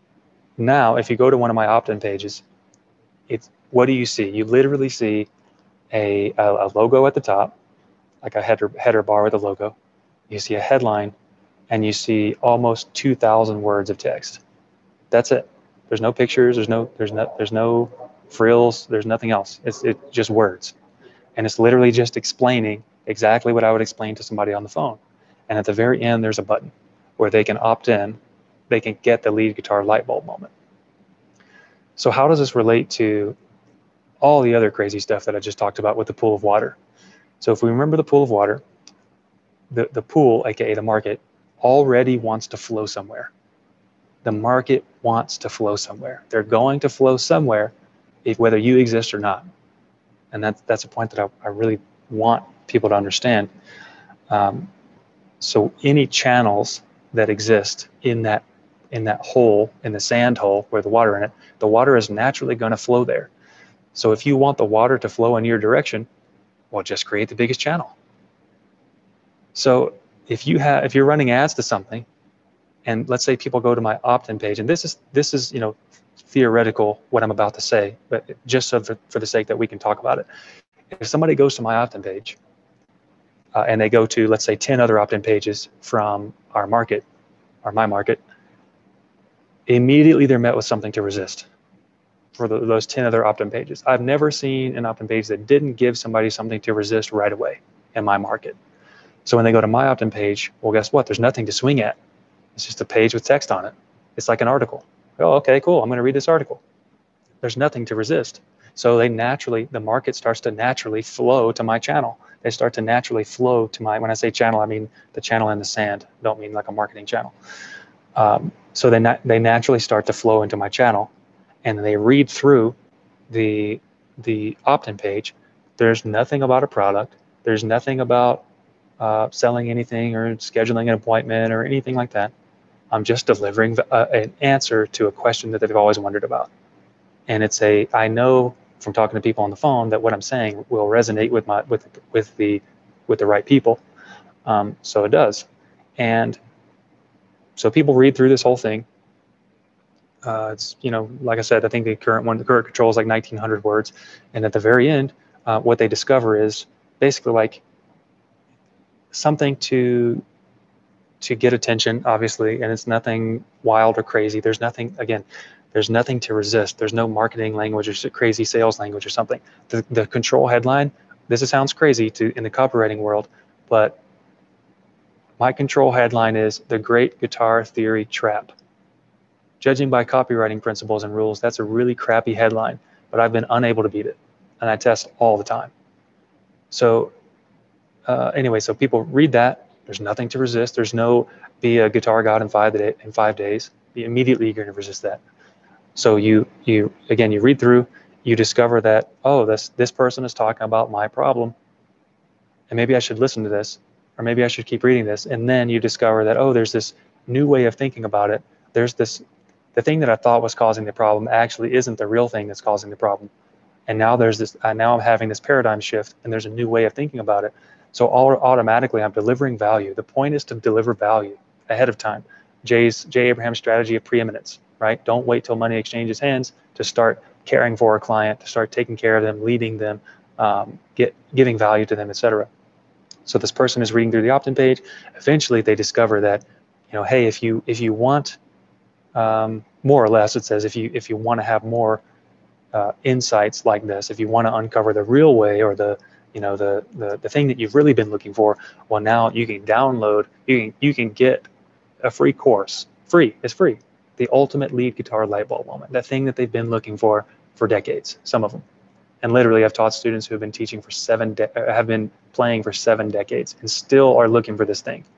now, if you go to one of my opt-in pages, it's, what do you see? You literally see a, a, a logo at the top, like a header, header bar with a logo. You see a headline, and you see almost two thousand words of text. That's it. There's no pictures. There's no. There's no. There's no frills. There's nothing else. It's it just words, and it's literally just explaining exactly what I would explain to somebody on the phone. And at the very end, there's a button where they can opt in. They can get the lead guitar light bulb moment. So how does this relate to all the other crazy stuff that I just talked about with the pool of water? So if we remember the pool of water, the, the pool, aka the market, already wants to flow somewhere. The market wants to flow somewhere. They're going to flow somewhere, if, whether you exist or not. And that's, that's a point that I, I really want people to understand. Um, so any channels that exist in that in that hole, in the sand hole where the water in it, the water is naturally going to flow there. So if you want the water to flow in your direction, well, just create the biggest channel. So if you have, if you're running ads to something, and let's say people go to my opt-in page, and this is this is you know theoretical what I'm about to say, but just so for, for the sake that we can talk about it. If somebody goes to my opt-in page uh, and they go to, let's say, ten other opt-in pages from our market, or my market, immediately they're met with something to resist for the, those ten other opt-in pages. I've never seen an opt-in page that didn't give somebody something to resist right away in my market. So when they go to my opt-in page, well, guess what? There's nothing to swing at. It's just a page with text on it. It's like an article. Oh, okay, cool. I'm going to read this article. There's nothing to resist. So they naturally, the market starts to naturally flow to my channel. They start to naturally flow to my, when I say channel, I mean the channel in the sand. Don't mean like a marketing channel. Um, so they, na they naturally start to flow into my channel, and they read through the, the opt-in page. There's nothing about a product. There's nothing about uh, selling anything or scheduling an appointment or anything like that. I'm just delivering a, an answer to a question that they've always wondered about. And it's a, I know from talking to people on the phone that what I'm saying will resonate with my, with, with the, with the right people. Um, so it does. And so people read through this whole thing. Uh, it's, you know, like I said, I think the current one, the current control is like nineteen hundred words. And at the very end, uh, what they discover is basically like something to, to get attention, obviously, and it's nothing wild or crazy. There's nothing, again, there's nothing to resist. There's no marketing language or crazy sales language or something. The, the control headline, this sounds crazy to in the copywriting world, but my control headline is The Great Guitar Theory Trap. Judging by copywriting principles and rules, that's a really crappy headline, but I've been unable to beat it. And I test all the time. So uh, anyway, so people read that. There's nothing to resist. There's no be a guitar god in five, day, in five days. Be immediately you're going to resist that. So you, you again, you read through, you discover that, oh, this, this person is talking about my problem. And maybe I should listen to this, or maybe I should keep reading this. And then you discover that, oh, there's this new way of thinking about it. There's this, the thing that I thought was causing the problem actually isn't the real thing that's causing the problem. And now there's this, uh, now I'm having this paradigm shift, and there's a new way of thinking about it. So all, automatically I'm delivering value. The point is to deliver value ahead of time. Jay's, Jay Abraham's strategy of preeminence, right? Don't wait till money exchanges hands to start caring for a client, to start taking care of them, leading them, um, get, giving value to them, et cetera. So this person is reading through the opt-in page. Eventually they discover that, you know, hey, if you, if you want, um, more or less, it says, if you, if you want to have more uh, insights like this, if you want to uncover the real way, or the, you know, the, the, the thing that you've really been looking for, well, now you can download, you can, you can get a free course, free, it's free. The ultimate lead guitar light bulb moment, that thing that they've been looking for for decades, some of them. And literally I've taught students who have been teaching for seven, de- have been playing for seven decades and still are looking for this thing.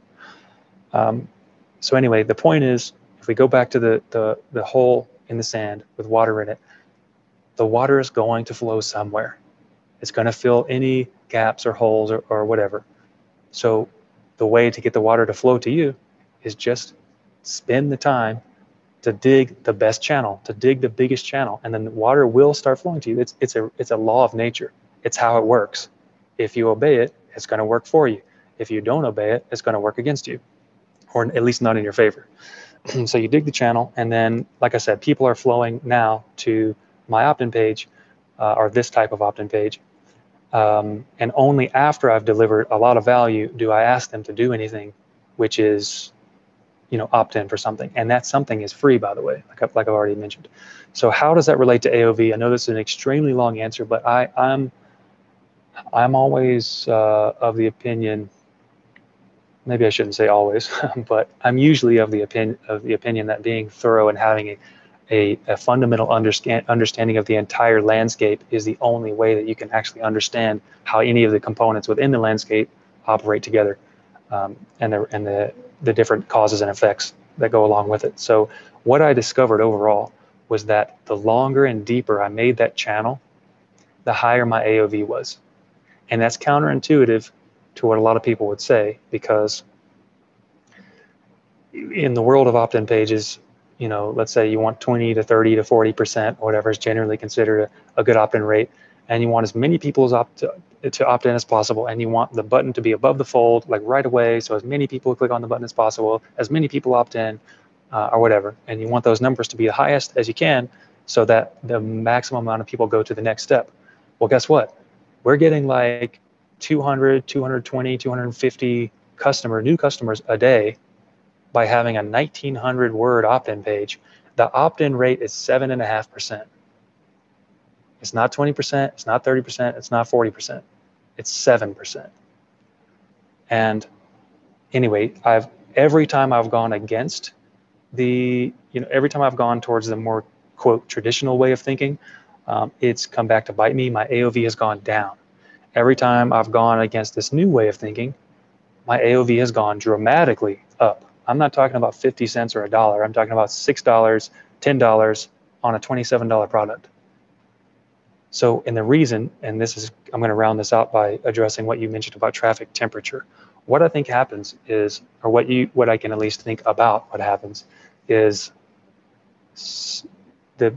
Um, so anyway, the point is, if we go back to the, the, the hole in the sand with water in it, the water is going to flow somewhere. It's going to fill any gaps or holes or, or whatever. So the way to get the water to flow to you is just spend the time to dig the best channel, to dig the biggest channel, and then the water will start flowing to you. It's, it's, a, it's a law of nature. It's how it works. If you obey it, it's going to work for you. If you don't obey it, it's going to work against you, or at least not in your favor. So you dig the channel, and then, like I said, people are flowing now to my opt-in page, uh, or this type of opt-in page. Um, and only after I've delivered a lot of value do I ask them to do anything, which is, you know, opt in for something. And that something is free, by the way, like I've, like I've already mentioned. So how does that relate to A O V? I know this is an extremely long answer, but I, I'm, I'm always uh, of the opinion, maybe I shouldn't say always, but I'm usually of the opinion of the opinion that being thorough and having a, a, a fundamental understand, understanding of the entire landscape is the only way that you can actually understand how any of the components within the landscape operate together, um, and the and the the different causes and effects that go along with it. So what I discovered overall was that the longer and deeper I made that channel, the higher my A O V was, and that's counterintuitive to what a lot of people would say, because in the world of opt-in pages, you know, let's say you want twenty to thirty to forty percent, whatever is generally considered a, a good opt-in rate, and you want as many people as opt to, to opt in as possible, and you want the button to be above the fold, like right away, so as many people click on the button as possible, as many people opt in, uh, or whatever, and you want those numbers to be the highest as you can, so that the maximum amount of people go to the next step. Well, guess what? We're getting like two hundred, two hundred twenty, two hundred fifty customer, new customers a day by having a nineteen hundred word opt-in page. The opt-in rate is seven and a half percent. It's not twenty percent, it's not thirty percent, it's not forty percent, it's seven percent. And anyway, I've, every time I've gone against the, you know, every time I've gone towards the more, quote, traditional way of thinking, um, it's come back to bite me. My A O V has gone down. Every time I've gone against this new way of thinking, my A O V has gone dramatically up. I'm not talking about fifty cents or a dollar. I'm talking about six dollars, ten dollars on a twenty-seven dollar product. So, and the reason, and this is, I'm going to round this out by addressing what you mentioned about traffic temperature. What I think happens is, or what you, what I can at least think about what happens is the, the,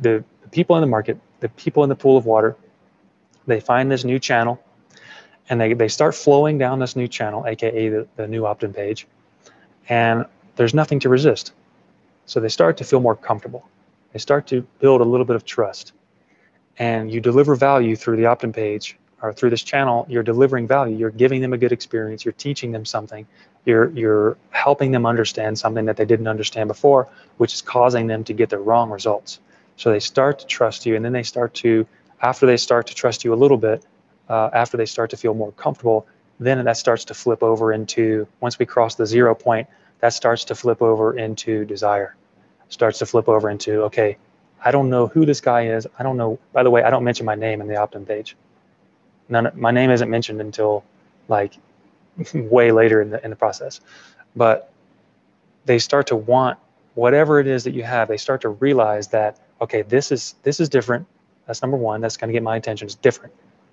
the people in the market, the people in the pool of water, they find this new channel, and they, they start flowing down this new channel, aka the, the new opt-in page, and there's nothing to resist. So they start to feel more comfortable. They start to build a little bit of trust. And you deliver value through the opt-in page or through this channel. You're delivering value. You're giving them a good experience. You're teaching them something. You're, you're helping them understand something that they didn't understand before, which is causing them to get the wrong results. So they start to trust you, and then they start to, after they start to trust you a little bit, uh, after they start to feel more comfortable, then that starts to flip over into, once we cross the zero point, that starts to flip over into desire. Starts to flip over into, okay, I don't know who this guy is. I don't know. By the way, I don't mention my name in the opt-in page. None. My name isn't mentioned until like way later in the in the process. But they start to want whatever it is that you have. They start to realize that, okay, this is this is different. That's number one. That's going to get my attention. It's different.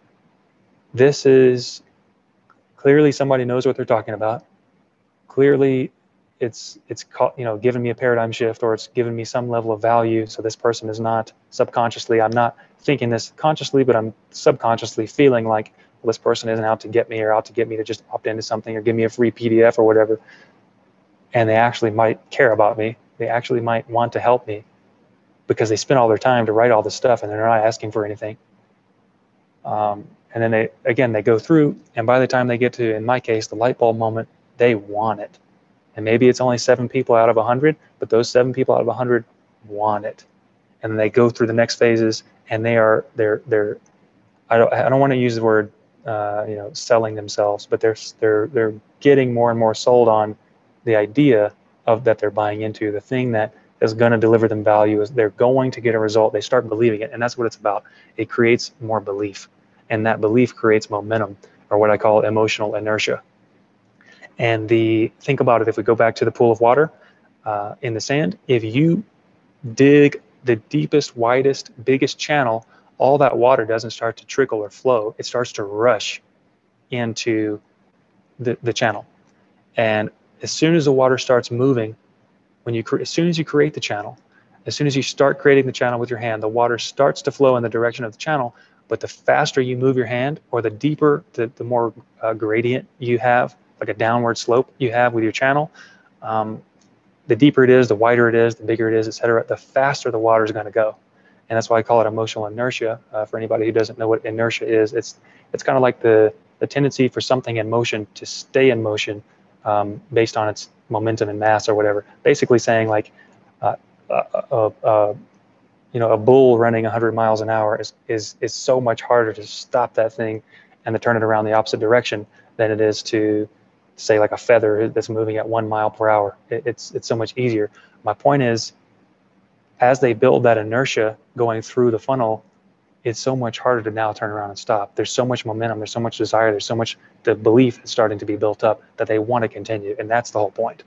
This is clearly somebody knows what they're talking about. Clearly, it's it's you know giving me a paradigm shift, or it's giving me some level of value. So this person is not subconsciously, I'm not thinking this consciously, but I'm subconsciously feeling like, well, this person isn't out to get me, or out to get me to just opt into something or give me a free P D F or whatever. And they actually might care about me. They actually might want to help me because they spent all their time to write all this stuff and they're not asking for anything. Um, and then they, again, they go through, and by the time they get to, in my case, the light bulb moment, they want it. And maybe it's only seven people out of a hundred, but those seven people out of a hundred want it. And then they go through the next phases, and they are, they're, they're, I don't, I don't want to use the word, uh, you know, selling themselves, but they're, they're, they're getting more and more sold on the idea of that they're buying into, the thing that is going to deliver them value, is they're going to get a result. They start believing it, and that's what it's about. It creates more belief, and that belief creates momentum, or what I call emotional inertia. And the think about it, if we go back to the pool of water uh, in the sand, if you dig the deepest, widest, biggest channel, all that water doesn't start to trickle or flow. It starts to rush into the, the channel. And as soon as the water starts moving, when you as soon as you create the channel, as soon as you start creating the channel with your hand, the water starts to flow in the direction of the channel. But the faster you move your hand, or the deeper, the, the more uh, gradient you have, like a downward slope you have with your channel, um, the deeper it is, the wider it is, the bigger it is, et cetera, the faster the water is going to go. And that's why I call it emotional inertia. Uh, for anybody who doesn't know what inertia is, it's it's kind of like the, the tendency for something in motion to stay in motion um, based on its momentum and mass or whatever. Basically saying like, uh, uh, uh, uh, you know, a bull running one hundred miles an hour is, is, is so much harder to stop that thing and to turn it around the opposite direction than it is to say like a feather that's moving at one mile per hour. It, it's it's so much easier. My point is, as they build that inertia going through the funnel, it's so much harder to now turn around and stop. There's so much momentum, there's so much desire, there's so much, the belief is starting to be built up that they want to continue, and that's the whole point.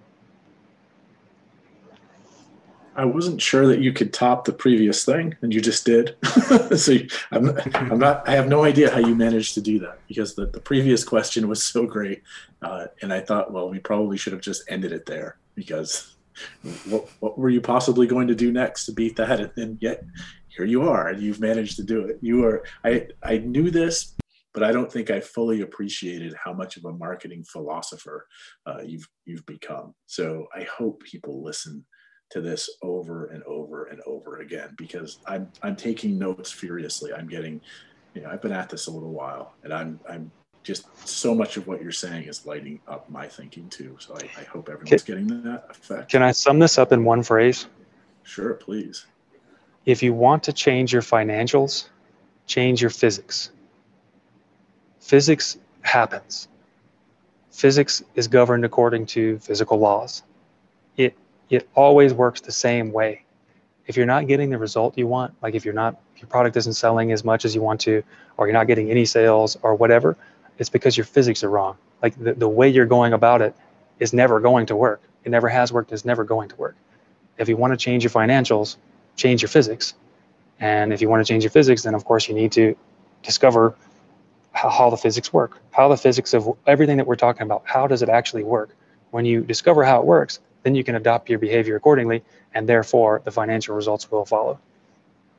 I wasn't sure that you could top the previous thing, and you just did. So I'm, I'm not, I have no idea how you managed to do that, because the, the previous question was so great. Uh, and I thought, well, we probably should have just ended it there, because what, what were you possibly going to do next to beat that? And then yet here you are, and you've managed to do it. You are, I, I knew this, but I don't think I fully appreciated how much of a marketing philosopher uh, you've, you've become. So I hope people listen to this over and over and over again, because I'm I'm taking notes furiously. I'm getting, you know, I've been at this a little while, and I'm I'm just, so much of what you're saying is lighting up my thinking too. So I, I hope everyone's can, getting that effect. Can I sum this up in one phrase? Sure, please. If you want to change your financials, change your physics. Physics happens. Physics is governed according to physical laws. It It always works the same way. If you're not getting the result you want, like if you're not, if your product isn't selling as much as you want to, or you're not getting any sales or whatever, it's because your physics are wrong. Like the, the way you're going about it is never going to work. It never has worked, it's never going to work. If you want to change your financials, change your physics. And if you want to change your physics, then of course you need to discover how, how the physics work, how the physics of everything that we're talking about, how does it actually work? When you discover how it works, then you can adopt your behavior accordingly, and therefore the financial results will follow.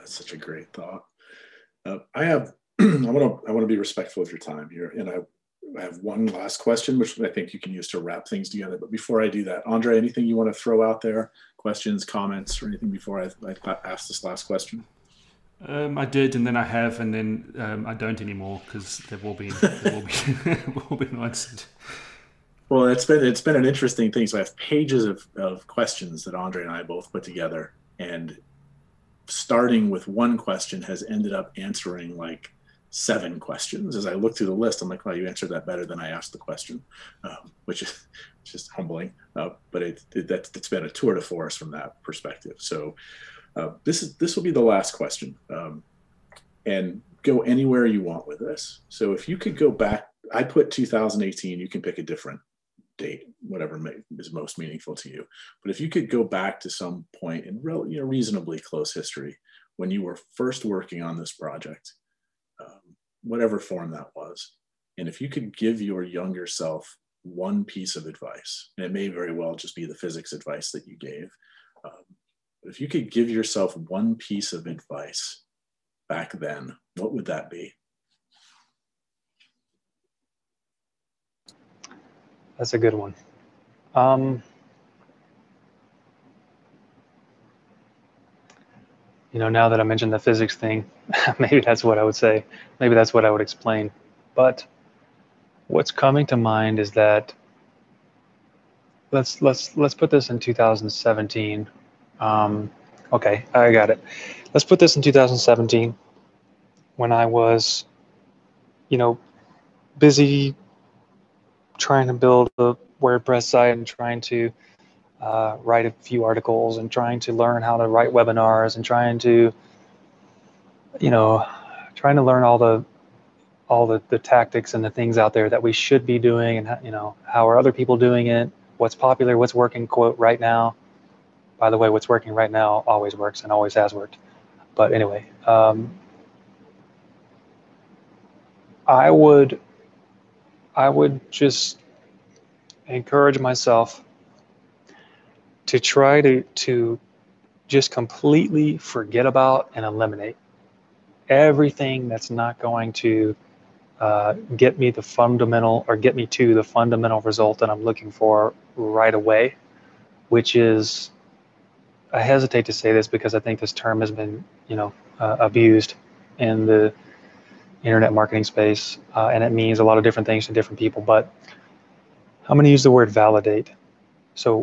that's such a great thought. Uh, I have, I want to, I want to be respectful of your time here, and I, I have one last question, which I think you can use to wrap things together. But before I do that, Andre, anything you want to throw out there? Questions, comments, or anything before I, I ask this last question? Um, I did, and then I have, and then um, I don't anymore because they've all been, they've all been, all been answered. Well, it's been it's been an interesting thing. So I have pages of, of questions that Andre and I both put together, and starting with one question has ended up answering like seven questions. As I look through the list, I'm like, well, you answered that better than I asked the question, um, which is just humbling. Uh, but it, it that's it's been a tour de force from that perspective. So uh, this is this will be the last question, um, and go anywhere you want with this. So if you could go back, I put two thousand eighteen. You can pick a different date, whatever may, is most meaningful to you. But if you could go back to some point in real, you know, reasonably close history when you were first working on this project, um, whatever form that was, and if you could give your younger self one piece of advice, and it may very well just be the physics advice that you gave, um, but if you could give yourself one piece of advice back then, what would that be? That's a good one. Um, you know, now that I mentioned the physics thing, maybe that's what I would say. Maybe that's what I would explain. But what's coming to mind is that let's let's let's put this in two thousand seventeen. Um, okay, I got it. Let's put this in two thousand seventeen when I was, you know, busy trying to build a WordPress site and trying to uh, write a few articles and trying to learn how to write webinars and trying to, you know, trying to learn all the all the, the tactics and the things out there that we should be doing, and, you know, how are other people doing it, what's popular, what's working, quote, right now. By the way, what's working right now always works and always has worked. But anyway, um, I would I would just encourage myself to try to, to just completely forget about and eliminate everything that's not going to uh, get me the fundamental or get me to the fundamental result that I'm looking for right away, which is, I hesitate to say this because I think this term has been, you know, uh, abused in the internet marketing space, uh, and it means a lot of different things to different people, but I'm going to use the word validate. So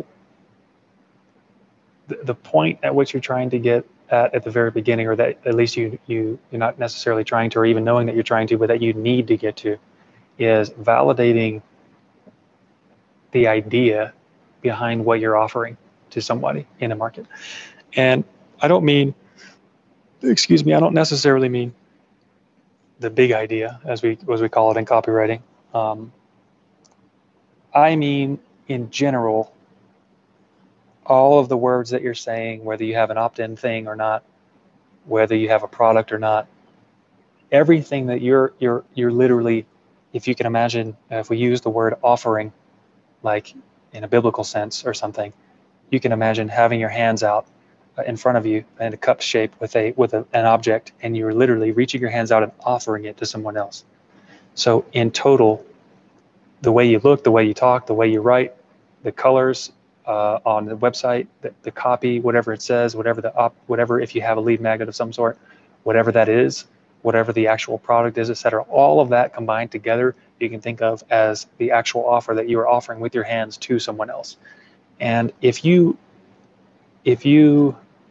the, the point at which you're trying to get at at the very beginning, or that at least you, you, you're not necessarily trying to, or even knowing that you're trying to, but that you need to get to, is validating the idea behind what you're offering to somebody in a market. And I don't mean, excuse me, I don't necessarily mean the big idea, as we as we call it in copywriting. Um, I mean, in general, all of the words that you're saying, whether you have an opt-in thing or not, whether you have a product or not, everything that you're you're you're literally, if you can imagine, if we use the word offering, like in a biblical sense or something, you can imagine having your hands out in front of you in a cup shape with a with a, an object, and you're literally reaching your hands out and offering it to someone else. So in total, the way you look, the way you talk, the way you write, the colors uh, on the website, the, the copy, whatever it says, whatever the op, whatever, if you have a lead magnet of some sort, whatever that is, whatever the actual product is, et cetera, all of that combined together, you can think of as the actual offer that you are offering with your hands to someone else. And if you, if you,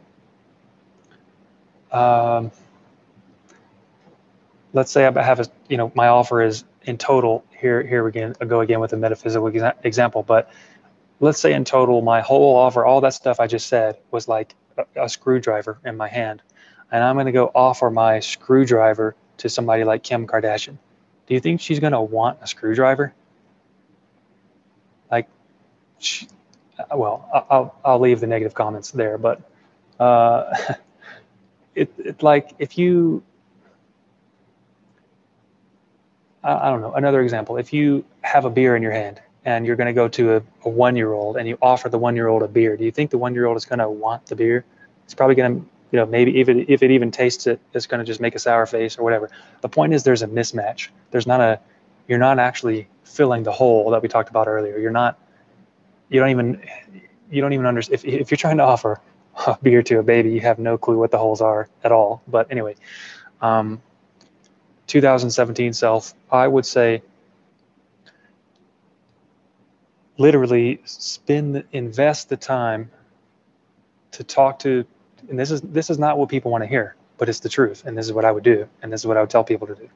um, let's say I have a, you know, my offer is in total, here, here again, I go again with a metaphysical exa example, but let's say in total, my whole offer, all that stuff I just said was like a, a screwdriver in my hand. And I'm going to go offer my screwdriver to somebody like Kim Kardashian. Do you think she's going to want a screwdriver? Like, she, well, I'll, I'll leave the negative comments there, but uh, it, it like if you, I don't know, another example, if you have a beer in your hand and you're going to go to a, a one-year-old and you offer the one-year-old a beer, do you think the one-year-old is going to want the beer? It's probably going to you know, maybe if it, if it even tastes it, it's going to just make a sour face or whatever. The point is there's a mismatch. There's not a, you're not actually filling the hole that we talked about earlier. You're not, you don't even, you don't even understand. If, if you're trying to offer a beer to a baby, you have no clue what the holes are at all. But anyway, um, two thousand seventeen self, I would say literally spend, invest the time to talk to, and this is, this is not what people want to hear, but it's the truth. And this is what I would do. And this is what I would tell people to do.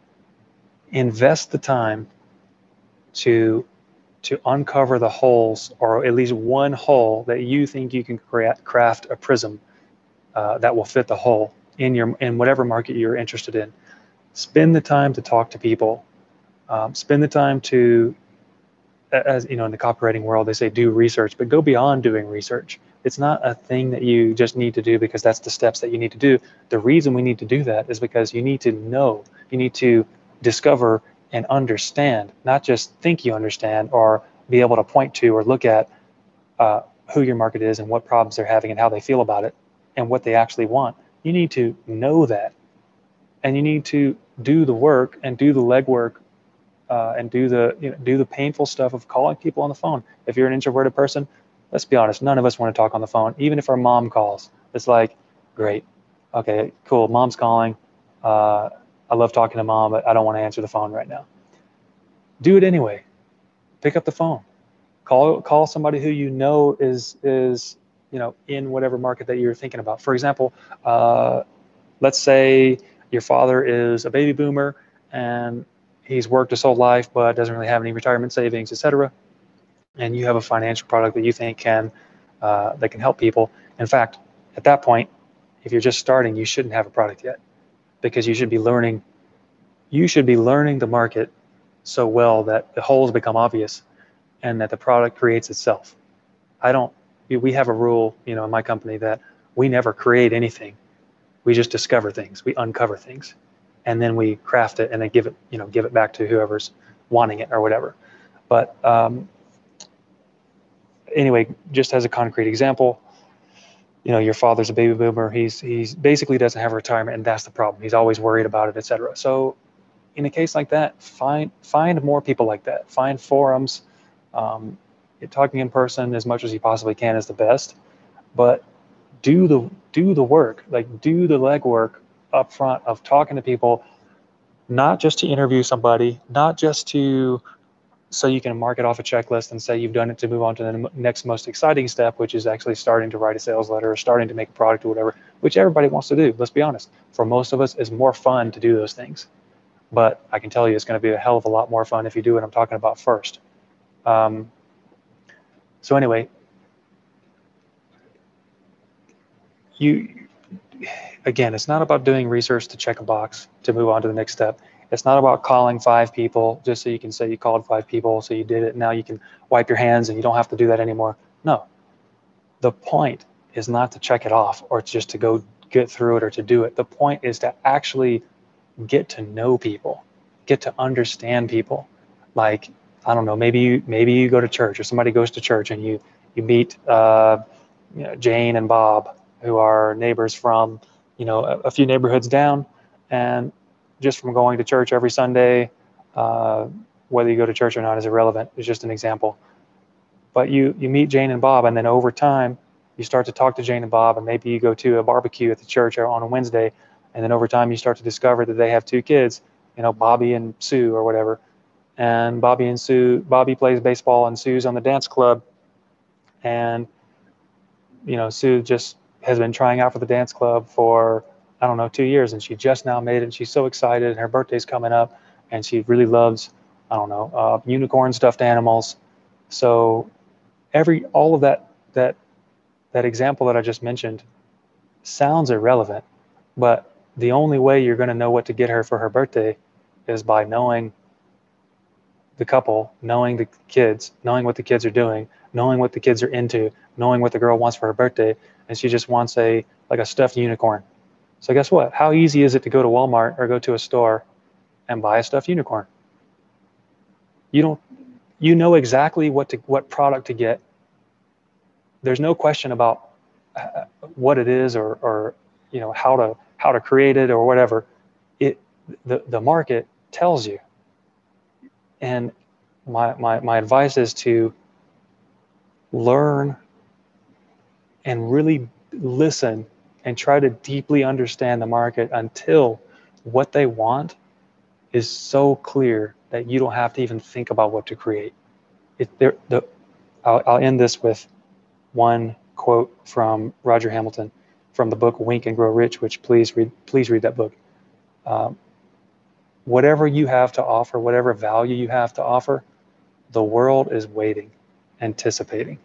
Invest the time to, to uncover the holes, or at least one hole that you think you can create, craft a prism uh, that will fit the hole in your, in whatever market you're interested in. Spend the time to talk to people. Um, spend the time to, as you know, in the copywriting world, they say do research, but go beyond doing research. It's not a thing that you just need to do because that's the steps that you need to do. The reason we need to do that is because you need to know, you need to discover and understand, not just think you understand or be able to point to or look at uh, who your market is and what problems they're having and how they feel about it and what they actually want. You need to know that, and you need to do the work and do the legwork uh, and do the you know, do the painful stuff of calling people on the phone. If you're an introverted person, let's be honest, none of us want to talk on the phone. Even if our mom calls, it's like, great, okay, cool, mom's calling. Uh, I love talking to mom, but I don't want to answer the phone right now. Do it anyway. Pick up the phone. Call call somebody who you know is is you know in whatever market that you're thinking about. For example, uh, let's say your father is a baby boomer and he's worked his whole life but doesn't really have any retirement savings, et cetera. And you have a financial product that you think can uh, that can help people. In fact, at that point, if you're just starting, you shouldn't have a product yet, because you should be learning. You should be learning the market so well that the holes become obvious, and that the product creates itself. I don't. We have a rule, you know, in my company that we never create anything. We just discover things. We uncover things, and then we craft it and then give it, you know, give it back to whoever's wanting it or whatever. But um, anyway, just as a concrete example, you know, your father's a baby boomer. He's he's basically doesn't have a retirement, and that's the problem. He's always worried about it, et cetera. So, in a case like that, find find more people like that. Find forums. Um, talking in person as much as you possibly can is the best, but do the do the work. Like do the legwork up front of talking to people, not just to interview somebody, not just to so you can mark it off a checklist and say you've done it to move on to the next most exciting step, which is actually starting to write a sales letter or starting to make a product or whatever, which everybody wants to do. Let's be honest. For most of us, it's more fun to do those things. But I can tell you it's going to be a hell of a lot more fun if you do what I'm talking about first. Um, so anyway, you again, it's not about doing research to check a box to move on to the next step. It's not about calling five people just so you can say you called five people, so you did it. Now you can wipe your hands and you don't have to do that anymore. No, the point is not to check it off or just to go get through it or to do it. The point is to actually get to know people, get to understand people. Like, I don't know, maybe you maybe you go to church or somebody goes to church and you you meet uh, you know, Jane and Bob, who are neighbors from you know a, a few neighborhoods down, and just from going to church every Sunday, uh, whether you go to church or not is irrelevant. It's just an example. But you you meet Jane and Bob, and then over time you start to talk to Jane and Bob, and maybe you go to a barbecue at the church on a Wednesday. And then over time, you start to discover that they have two kids, you know, Bobby and Sue or whatever. And Bobby and Sue, Bobby plays baseball and Sue's on the dance club. And, you know, Sue just has been trying out for the dance club for, I don't know, two years. And she just now made it. And she's so excited. And her birthday's coming up. And she really loves, I don't know, uh, unicorn stuffed animals. So every, all of that, that, that example that I just mentioned sounds irrelevant, but the only way you're going to know what to get her for her birthday is by knowing the couple, knowing the kids, knowing what the kids are doing, knowing what the kids are into, knowing what the girl wants for her birthday. And she just wants a, like a stuffed unicorn. So guess what? How easy is it to go to Walmart or go to a store and buy a stuffed unicorn? You don't, you know exactly what to, what product to get. There's no question about what it is or, or you know, how to how to create it or whatever. It the the market tells you. And my my my advice is to learn and really listen and try to deeply understand the market until what they want is so clear that you don't have to even think about what to create. It, there, the, I'll, I'll end this with one quote from Roger Hamilton from the book Wink and Grow Rich, which please read, please read that book. Um, whatever you have to offer, whatever value you have to offer, the world is waiting, anticipating.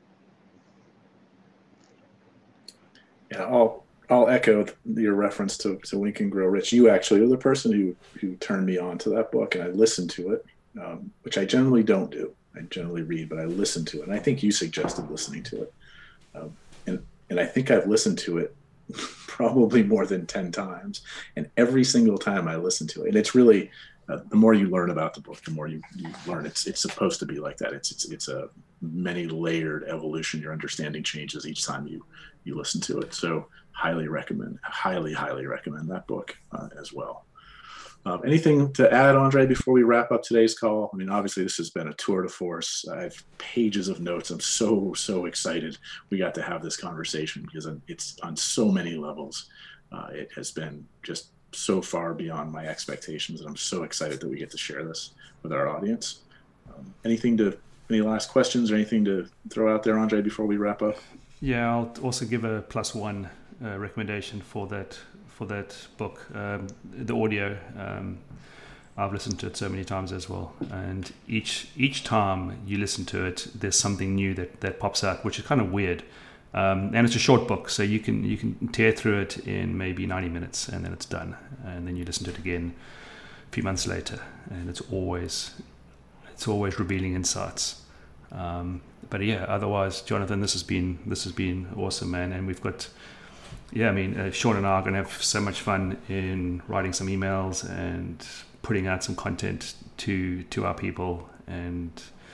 Yeah, I'll I'll echo your reference to, to Wink and Grow Rich. You actually are the person who who turned me on to that book, and I listened to it, um, which I generally don't do. I generally read, but I listen to it, and I think you suggested listening to it, um, and and I think I've listened to it probably more than ten times, and every single time I listen to it, and it's really uh, the more you learn about the book, the more you, you learn. It's it's supposed to be like that. It's it's it's a many layered evolution. Your understanding changes each time you you listen to it. So highly recommend, highly, highly recommend that book uh, as well. Um, anything to add, Andre, before we wrap up today's call? I mean, obviously this has been a tour de force. I have pages of notes. I'm so, so excited we got to have this conversation because it's on so many levels. Uh, it has been just so far beyond my expectations, and I'm so excited that we get to share this with our audience. Um, anything to, any last questions or anything to throw out there, Andre, before we wrap up? Yeah, I'll also give a plus one uh, recommendation for that for that book. Um, the audio, um, I've listened to it so many times as well, and each each time you listen to it, there's something new that, that pops out, which is kind of weird. Um, and it's a short book, so you can you can tear through it in maybe ninety minutes, and then it's done. And then you listen to it again a few months later, and it's always it's always revealing insights. Um, but yeah, otherwise, Jonathan, this has been this has been awesome, man. And we've got, yeah, I mean, uh, Sean and I are going to have so much fun in writing some emails and putting out some content to to our people, and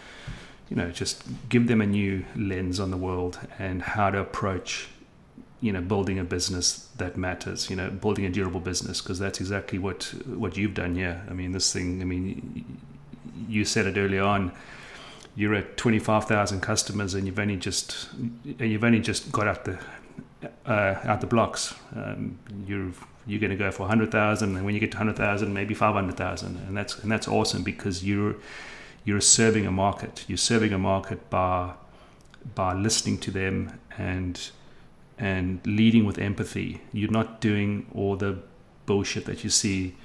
you know, just give them a new lens on the world and how to approach, you know, building a business that matters. You know, building a durable business, because that's exactly what what you've done. Yeah, I mean, this thing. I mean, you said it early on. You're at twenty-five thousand customers, and you've only just and you've only just got out the uh, out the blocks. Um, you're you're going to go for one hundred thousand, and when you get to one hundred thousand, maybe five hundred thousand, and that's and that's awesome because you're you're serving a market. You're serving a market by by listening to them and and leading with empathy. You're not doing all the bullshit that you see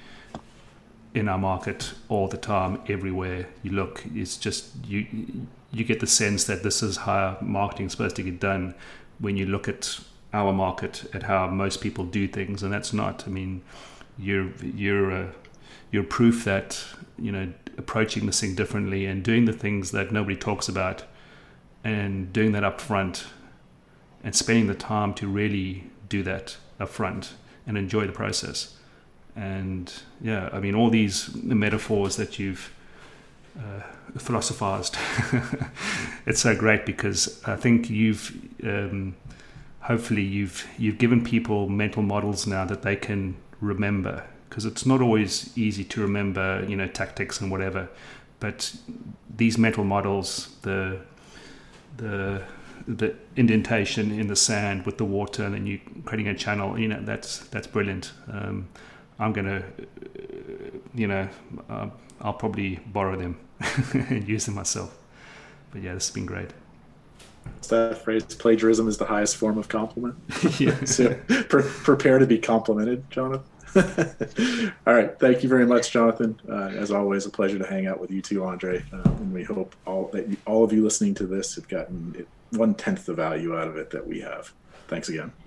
in our market all the time, everywhere you look. It's just you you get the sense that this is how marketing is supposed to get done when you look at our market, at how most people do things, and that's not. I mean, you're you're uh, you're proof that, you know, approaching this thing differently and doing the things that nobody talks about, and doing that up front, and spending the time to really do that up front and enjoy the process. And yeah, I mean, all these metaphors that you've uh, philosophized, it's so great because I think you've um, hopefully you've you've given people mental models now that they can remember, because it's not always easy to remember, you know, tactics and whatever, but these mental models, the the the indentation in the sand with the water, and then you creating a channel, you know, that's that's brilliant. Um, I'm going to, you know, uh, I'll probably borrow them and use them myself. But yeah, this has been great. It's that phrase, plagiarism is the highest form of compliment. Yeah. So pre- prepare to be complimented, Jonathan. All right. Thank you very much, Jonathan. Uh, as always, a pleasure to hang out with you too, Andre. Uh, and we hope all that you, all of you listening to this have gotten one tenth the value out of it that we have. Thanks again.